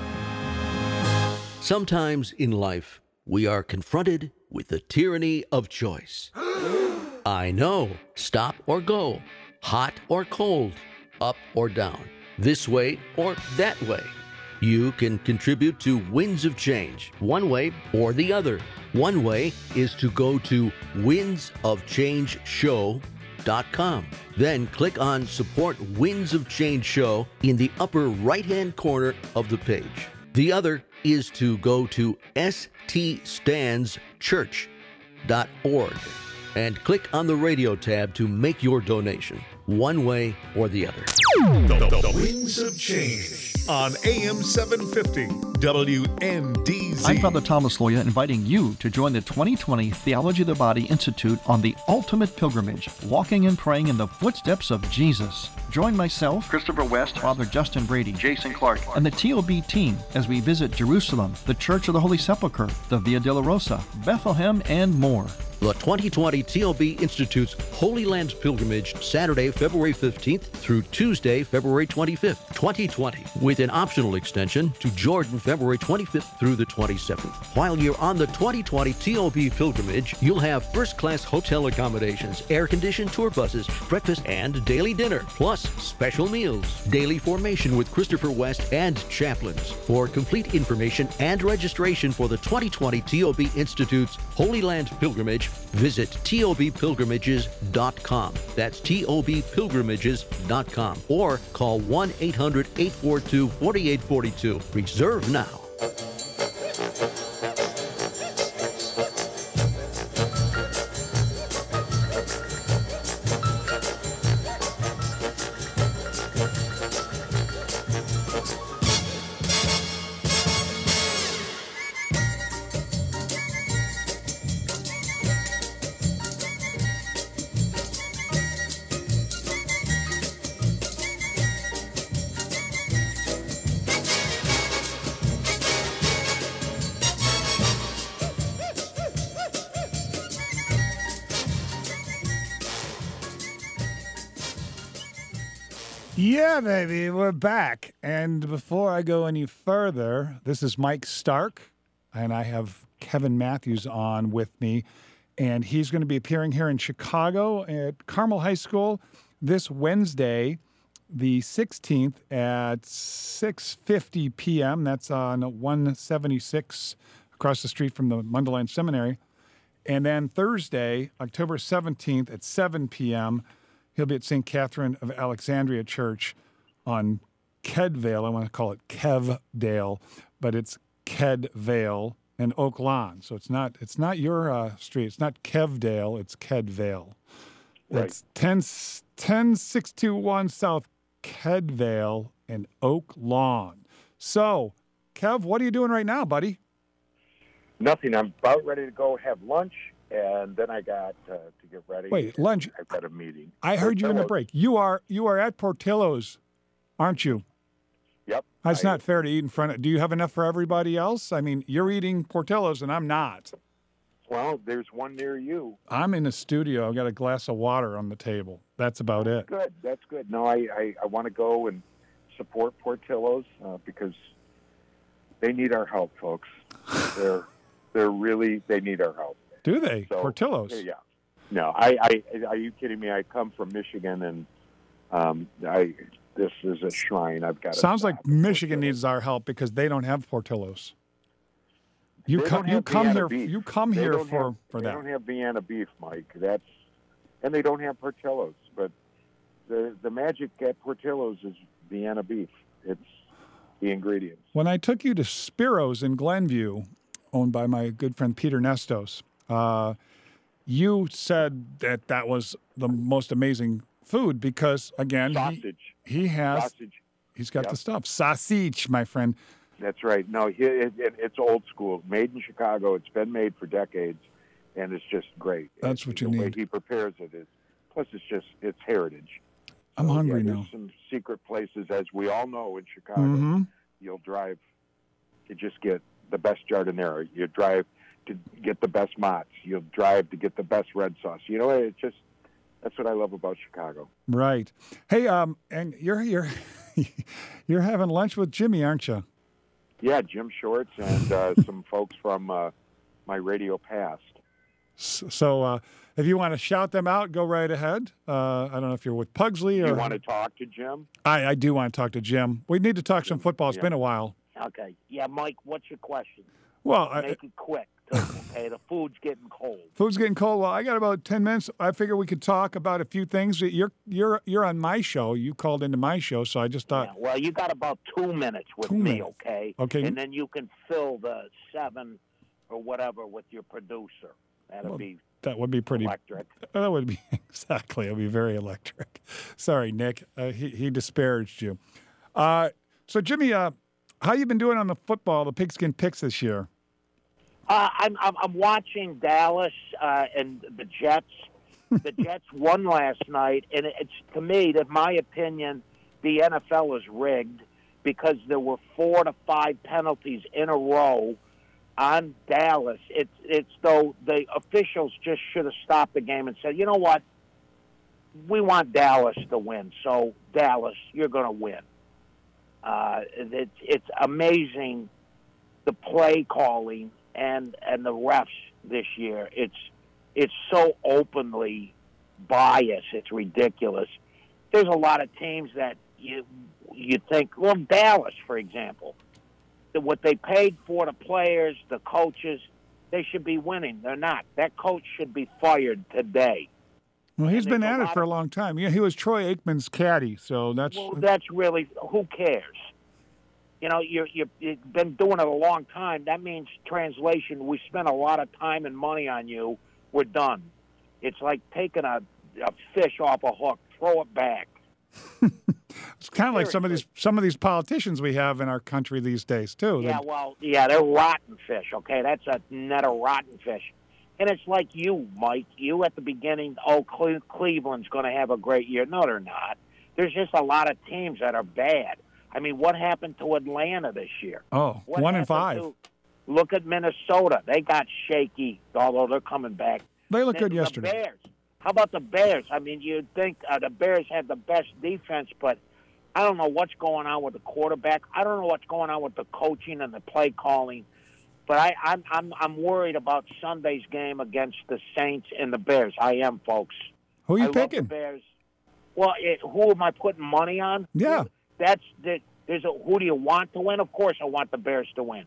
F: Sometimes in life, we are confronted with the tyranny of choice. I know, stop or go, hot or cold, up or down, this way or that way. You can contribute to Winds of Change, one way or the other. One way is to go to winds of change show dot com. Then click on Support Winds of Change Show in the upper right-hand corner of the page. The other is to go to s t stands church dot org and click on the radio tab to make your donation. one way or the other.
B: The, the, the Winds of Change on A M seven fifty W N D Z.
H: I'm Father Thomas Loya, inviting you to join the twenty twenty Theology of the Body Institute on the ultimate pilgrimage, walking and praying in the footsteps of Jesus. Join myself, Christopher West, Father Justin Brady, Jason Clark, and the T O B team as we visit Jerusalem, the Church of the Holy Sepulchre, the Via Dolorosa, Bethlehem, and more.
F: The twenty twenty T O B Institute's Holy Lands Pilgrimage, Saturday, February fifteenth through Tuesday, February twenty-fifth, twenty twenty, with an optional extension to Jordan, February twenty-fifth through the twenty-seventh. While you're on the twenty twenty T O B Pilgrimage, you'll have first-class hotel accommodations, air-conditioned tour buses, breakfast and daily dinner, plus special meals, daily formation with Christopher West and chaplains. For complete information and registration for the twenty twenty T O B Institute's Holy Land Pilgrimage, visit T O B pilgrimages dot com. That's T O B pilgrimages dot com. Or call one eight hundred, eight four two, four eight four two. Reserve now.
D: Yeah, baby, we're back. And before I go any further, this is Mike Stark, and I have Kevin Matthews on with me. And he's going to be appearing here in Chicago at Carmel High School this Wednesday, the sixteenth at six fifty p.m. That's on one seventy-six across the street from the Mundelein Seminary. And then Thursday, October seventeenth at seven p.m., he'll be at Saint Catherine of Alexandria Church on Kedvale. I want to call it Kevdale, but it's Kedvale and Oak Lawn. So it's not it's not your uh, street. It's not Kevdale. It's Kedvale. That's right. ten six two one South Kedvale and Oak Lawn. So, Kev, what are you doing right now, buddy?
E: Nothing. I'm about ready to go have lunch, and then I got uh, to get ready.
D: Wait, lunch?
E: I've got a meeting.
D: I heard you in the break. You are you are at Portillo's, aren't you?
E: Yep.
D: That's
E: I,
D: not fair to eat in front of. Do you have enough for everybody else? I mean, you're eating Portillo's and I'm not.
E: Well, there's one near you.
D: I'm in the studio. I've got a glass of water on the table. That's about it.
E: Good. That's good. No, I, I, I want to go and support Portillo's uh, because they need our help, folks. They're they're really they need our help.
D: Do they?
E: So,
D: Portillo's?
E: Yeah. No, I, I, are you kidding me? I come from Michigan, and um, I this is a shrine. I've got.
D: Sounds like Michigan
E: Portillo's.
D: needs our help because they don't have Portillo's. You
E: They
D: come.
E: don't
D: You
E: have
D: come
E: Vienna
D: here.
E: beef.
D: You come
E: They
D: here
E: don't
D: for
E: have,
D: for
E: they
D: that.
E: don't have Vienna beef, Mike. That's and they don't have Portillo's. But the the magic at Portillo's is Vienna beef. It's the ingredients.
D: When I took you to Spiro's in Glenview, owned by my good friend Peter Nestos, uh, you said that that was the most amazing food because, again,
E: Sausage.
D: he, he has
E: Sausage.
D: he's got
E: Yep.
D: the stuff. Sausage, my friend.
E: That's right. No, he, it, it, it's old school. Made in Chicago. It's been made for decades, and it's just great.
D: That's
E: It-
D: what you
E: the way
D: need.
E: he prepares it is. Plus, it's just it's heritage.
D: I'm
E: So,
D: hungry
E: yeah,
D: now.
E: There's some secret places, as we all know, in Chicago.
D: Mm-hmm.
E: You'll drive to just get the best jardinera. You drive to get the best mozz. You'll drive to get the best red sauce. You know, it's just that's what I love about Chicago.
D: Right. Hey, um, and you're you're you're having lunch with Jimmy, aren't you?
E: Yeah, Jim Shorts and uh, some folks from uh, my radio past.
D: So, uh, if you want to shout them out, go right ahead. Uh, I don't know if you're with Pugsley or.
E: You want to talk to Jim?
D: I, I do want to talk to Jim. We need to talk some football. It's
E: Yeah.
D: been a while.
I: Okay. Yeah, Mike, what's your question?
D: Well, I,
I: Make it quick, too, okay? The food's getting cold.
D: food's getting cold. Well, I got about ten minutes. I figure we could talk about a few things. You're you're you're on my show. You called into my show, so I just thought.
I: Yeah, well, you got about two minutes with
D: Two
I: me,
D: minutes.
I: okay?
D: Okay.
I: And then you can fill the seven or whatever with your producer. That'll
D: Well,
I: be
D: That would be pretty
I: electric.
D: That would be exactly. It would be very electric. Sorry, Nick. Uh, he he disparaged you. Uh, so Jimmy, uh, how you been doing on the football, the Pigskin Picks this year?
I: Uh, I'm, I'm I'm watching Dallas uh, and the Jets. The Jets won last night, and it's to me, in my opinion, the N F L is rigged because there were four to five penalties in a row on Dallas. It's it's though the officials just should have stopped the game and said, you know what, we want Dallas to win, so Dallas, you're going to win. Uh, it's it's amazing the play calling and and the refs this year. It's it's so openly biased. It's ridiculous. There's a lot of teams that you you think, well, Dallas, for example, that what they paid for the players, the coaches, they should be winning. They're not. That coach should be fired today.
D: Well, he's
I: And
D: been
I: there's
D: at
I: a
D: it
I: lot
D: for a
I: of-
D: long time. Yeah, he was Troy Aikman's caddy, so that's
I: Well, that's really, who cares? You know, you're, you're, you've been doing it a long time. That means, translation, we spent a lot of time and money on you. We're done. It's like taking a, a fish off a hook, throw it back.
D: it's kind of like some of these some of these politicians we have in our country these days too.
I: Yeah,
D: They-
I: well, yeah, they're rotten fish, okay? That's a net of rotten fish. And it's like you, Mike. You at the beginning, oh, Cle- Cleveland's going to have a great year. No, they're not. There's just a lot of teams that are bad. I mean, what happened to Atlanta this year?
D: oh,
I: What
D: one and
I: happened
D: five.
I: to- look at Minnesota. They got shaky, although they're coming back.
D: They looked
I: Then
D: good yesterday.
I: The Bears. How about the Bears? I mean, you'd think uh, the Bears had the best defense, but I don't know what's going on with the quarterback. I don't know what's going on with the coaching and the play calling. But I, I'm I'm I'm worried about Sunday's game against the Saints and the Bears. I am, folks.
D: Who are you
I: I love the
D: picking?
I: Bears. Well, it, who am I putting money on?
D: Yeah.
I: That's the. There's a. Who do you want to win? Of course, I want the Bears to win.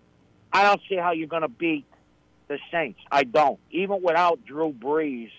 I: I don't see how you're going to beat the Saints. I don't. Even without Drew Brees,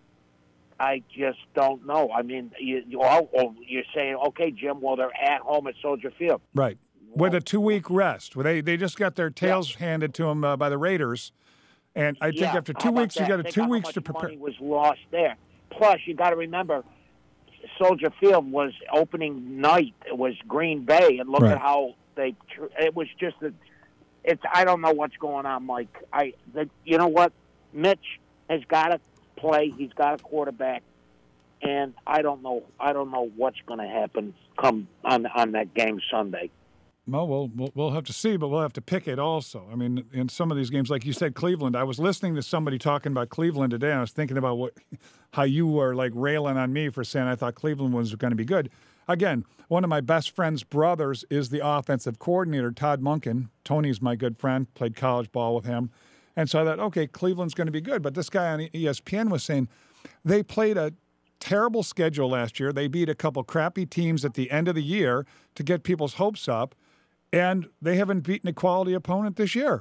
I: I just don't know. I mean, you, you all, oh, you're saying, okay, Jim, well, they're at home at Soldier Field.
D: Right. With a two-week rest. Where They they just got their tails handed to them uh, by the Raiders. And I think
I: Yeah,
D: after
I: how
D: two
I: about
D: weeks, you
I: that?
D: got a
I: Think
D: two
I: how
D: weeks
I: much
D: to prepare.
I: money was lost there. Plus, you got to remember, Soldier Field was opening night. It was Green Bay, and look
D: Right.
I: at how they. tr- It was just a. It's. I don't know what's going on, Mike. I. The, you know what? Mitch has got to play. He's got a quarterback, and I don't know. I don't know what's going to happen come on on that game Sunday.
D: Well, we'll, we'll we'll have to see, but we'll have to pick it also. I mean, in some of these games, like you said, Cleveland. I was listening to somebody talking about Cleveland today, and I was thinking about what, how you were like railing on me for saying I thought Cleveland was going to be good. Again, one of my best friend's brothers is the offensive coordinator, Todd Monken. Tony's my good friend, played college ball with him. And so I thought, okay, Cleveland's going to be good. But this guy on E S P N was saying they played a terrible schedule last year. They beat a couple crappy teams at the end of the year to get people's hopes up. And they haven't beaten a quality opponent this year.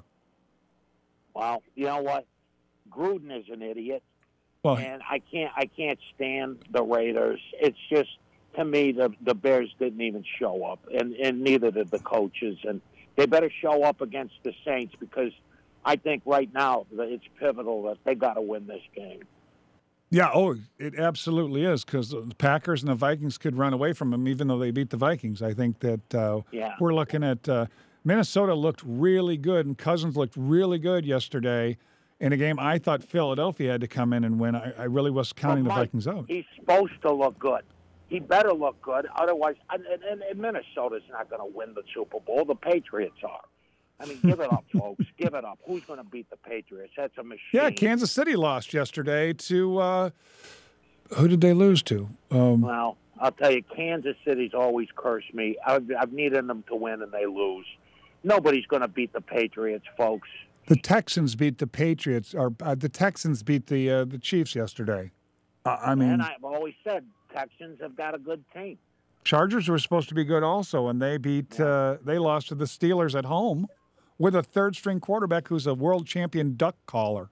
I: Well, you know what? Gruden is an idiot.
D: Well,
I: and I can't I can't stand the Raiders. It's just, to me, the the Bears didn't even show up, and, and neither did the coaches. And they better show up against the Saints, because I think right now that it's pivotal that they got to win this game.
D: yeah, oh, it absolutely is, because the Packers and the Vikings could run away from them, even though they beat the Vikings. I think that uh,
I: Yeah.
D: we're looking at uh, Minnesota looked really good, and Cousins looked really good yesterday in a game I thought Philadelphia had to come in and win. I, I really was counting
I: But
D: the
I: Mike,
D: Vikings out.
I: He's supposed to look good. He better look good. Otherwise, and, and, and Minnesota's not going to win the Super Bowl. The Patriots are. I mean, give it up, folks. Give it up. Who's going to beat the Patriots? That's a machine.
D: Yeah, Kansas City lost yesterday to uh, who did they lose to? Um,
I: Well, I'll tell you, Kansas City's always cursed me. I've, I've needed them to win, and they lose. Nobody's going to beat the Patriots, folks.
D: The Texans beat the Patriots, or uh, the Texans beat the uh, the Chiefs yesterday. Uh, I mean,
I: And I've always said Texans have got a good team.
D: Chargers were supposed to be good also, and they beat uh, they lost to the Steelers at home with a third string quarterback who's a world champion duck caller.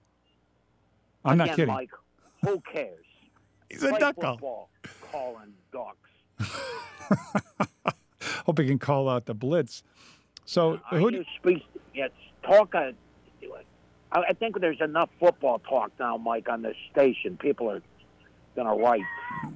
D: I'm
I: Again,
D: not kidding.
I: Mike, who cares?
D: He's a
I: Play
D: duck caller.
I: football, calling ducks.
D: Hope he can call out the blitz. So
I: I
D: who?
I: you
D: Do,
I: speak. Yes, talk. Uh, I, I think there's enough football talk now, Mike, on this station. People are going to write.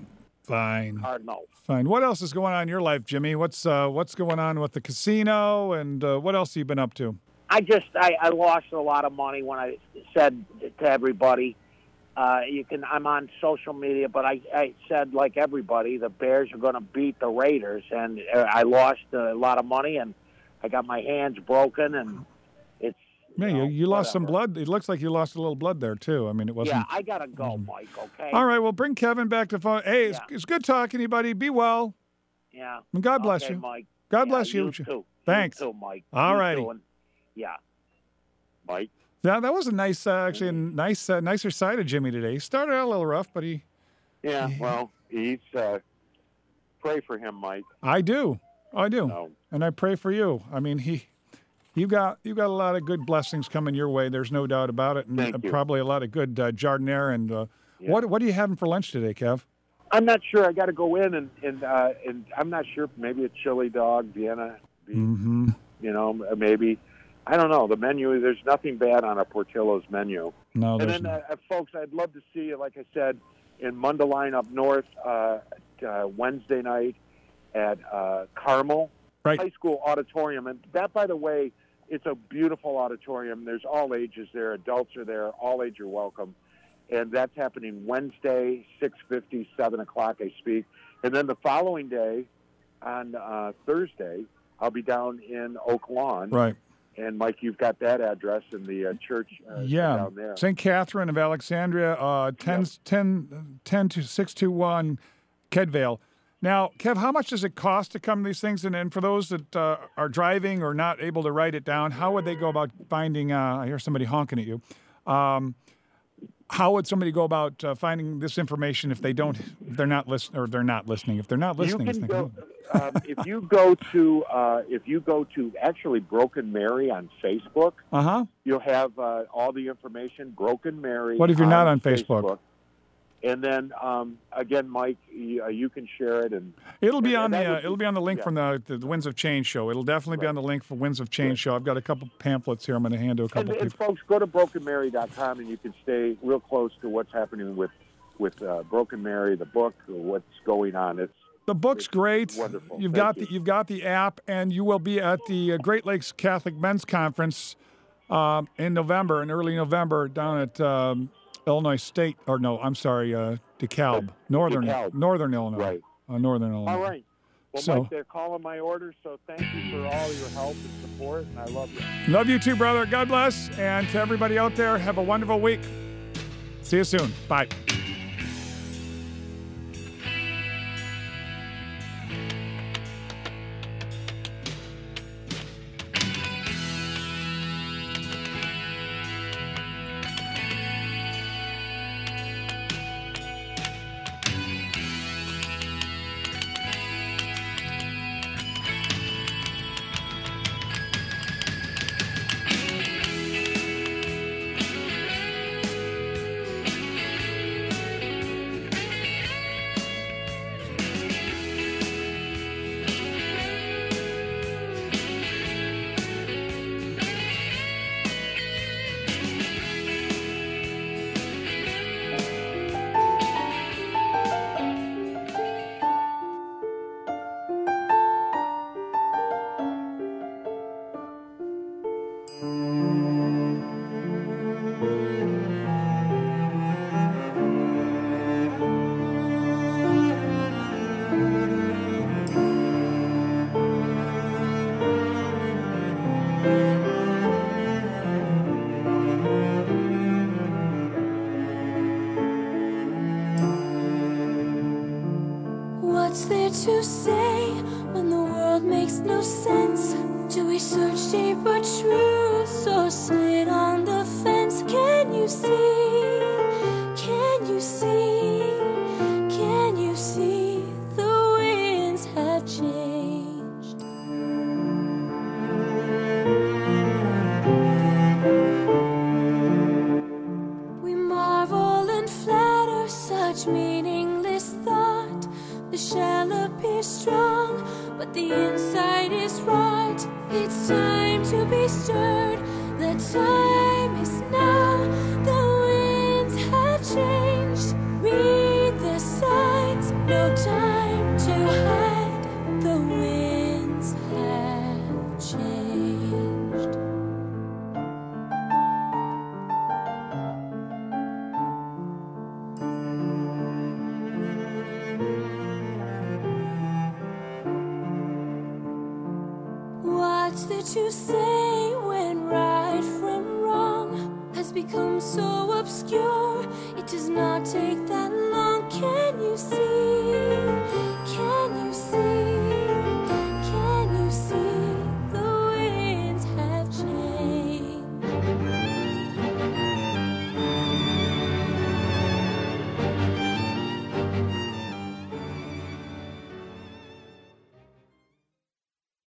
D: Fine.
I: Cardinal.
D: Fine. What else is going on in your life, Jimmy? What's uh, what's going on with the casino, and uh, what else have you been up to?
I: I just I, I lost a lot of money when I said to everybody, uh, you can. I'm on social media, but I, I said like everybody, the Bears are going to beat the Raiders, and I lost a lot of money, and I got my hands broken, and it's.
D: Man, you, know, you lost some blood. It looks like you lost a little blood there too. I mean, it wasn't.
I: Yeah, I gotta go, Mike. Okay.
D: All right. Well, bring Kevin back to phone. Hey, it's,
I: Yeah.
D: it's good talking to you, buddy. Be well.
I: Yeah.
D: And God bless
I: Okay,
D: you.
I: Mike.
D: God
I: Yeah,
D: bless you.
I: You too.
D: Thanks.
I: You too, Mike.
D: All
I: You
D: righty.
I: too, and- Yeah. Mike.
D: Yeah, that was a nice, uh, actually a nice, uh, nicer side of Jimmy today. He started out a little rough, but he.
E: Yeah, well, he's uh, pray for him, Mike.
D: I do. I do.
E: No.
D: And I pray for you. I mean, he. You got you got a lot of good blessings coming your way. There's no doubt about it, and
E: Thank
D: uh,
E: you.
D: probably a lot of good uh, jardiniere. And uh,
E: Yeah.
D: what what are you having for lunch today, Kev?
E: I'm not sure. I got to go in and and uh, and I'm not sure. Maybe a chili dog, Vienna beef.
D: Mm-hmm.
E: You know, maybe. I don't know. The menu. There's nothing bad on a Portillo's menu.
D: No,
E: And
D: there's
E: then,
D: not.
E: uh, folks, I'd love to see you, like I said, in Mundelein up north uh, uh, Wednesday night at uh, Carmel
D: Right.
E: High School Auditorium. And that, by the way, it's a beautiful auditorium. There's all ages there. Adults are there. All age are welcome. And that's happening Wednesday, six fifty, seven o'clock, I speak. And then the following day, on uh, Thursday, I'll be down in Oak Lawn.
D: Right.
E: And, Mike, you've got that address in the uh, church uh,
D: Yeah,
E: down there.
D: Saint Catherine of Alexandria, uh, ten, ten, ten to six two one, Kedvale. Now, Kev, how much does it cost to come to these things? And, and for those that uh, are driving or not able to write it down, how would they go about finding? Uh, I hear somebody honking at you. Um, how would somebody go about uh, finding this information if they don't, if they're not listening, or they're not listening? If they're not listening,
E: You
D: it's
E: can
D: thinking,
E: go, um, if you go to uh, if you go to actually Broken Mary on Facebook,
D: uh huh.
E: you'll have uh, all the information. Broken Mary.
D: What if you're not on Facebook?
E: And then um, again, Mike, you, uh, you can share it, and
D: It'll be
E: and
D: on
E: that
D: the
E: would
D: uh,
E: be-
D: it'll be on the link
E: yeah.
D: from the, the the Winds of Change show. It'll definitely be
E: Right.
D: on the link for Winds of Change
E: Right.
D: show. I've got a couple pamphlets here. I'm going to hand to a
E: And,
D: couple
E: and
D: people.
E: folks, go to broken mary dot com, and you can stay real close to what's happening with with uh, Broken Mary, the book, or what's going on. It's
D: The book's
E: It's
D: great.
E: wonderful.
D: You've
E: Thank
D: got
E: you.
D: the you've got the app, and you will be at the uh, Great Lakes Catholic Men's Conference um, in November, in early November, down at um, Illinois State. Or no, I'm sorry, uh, DeKalb, Northern
E: DeKalb.
D: Northern Illinois.
E: Right.
D: Uh, Northern Illinois.
E: all right. Well,
D: So-
E: Mike, they're calling my order, so thank you for all your help and support, and I love you.
D: Love you too, brother. God bless. And to everybody out there, have a wonderful week. See you soon. Bye.
A: What's there to say when the world makes no sense? Do we search deeper truths or sit on the fence? Can you see? Can you see? Can you see the winds have changed? We marvel and flatter such meaningless thought. The shell appears strong, but the inside is rot. It's time to be stirred. The time is now. The winds have changed. Read the signs. No time to hide. The winds have changed. What's there to say when right from wrong has become so obscure? It does not take that long.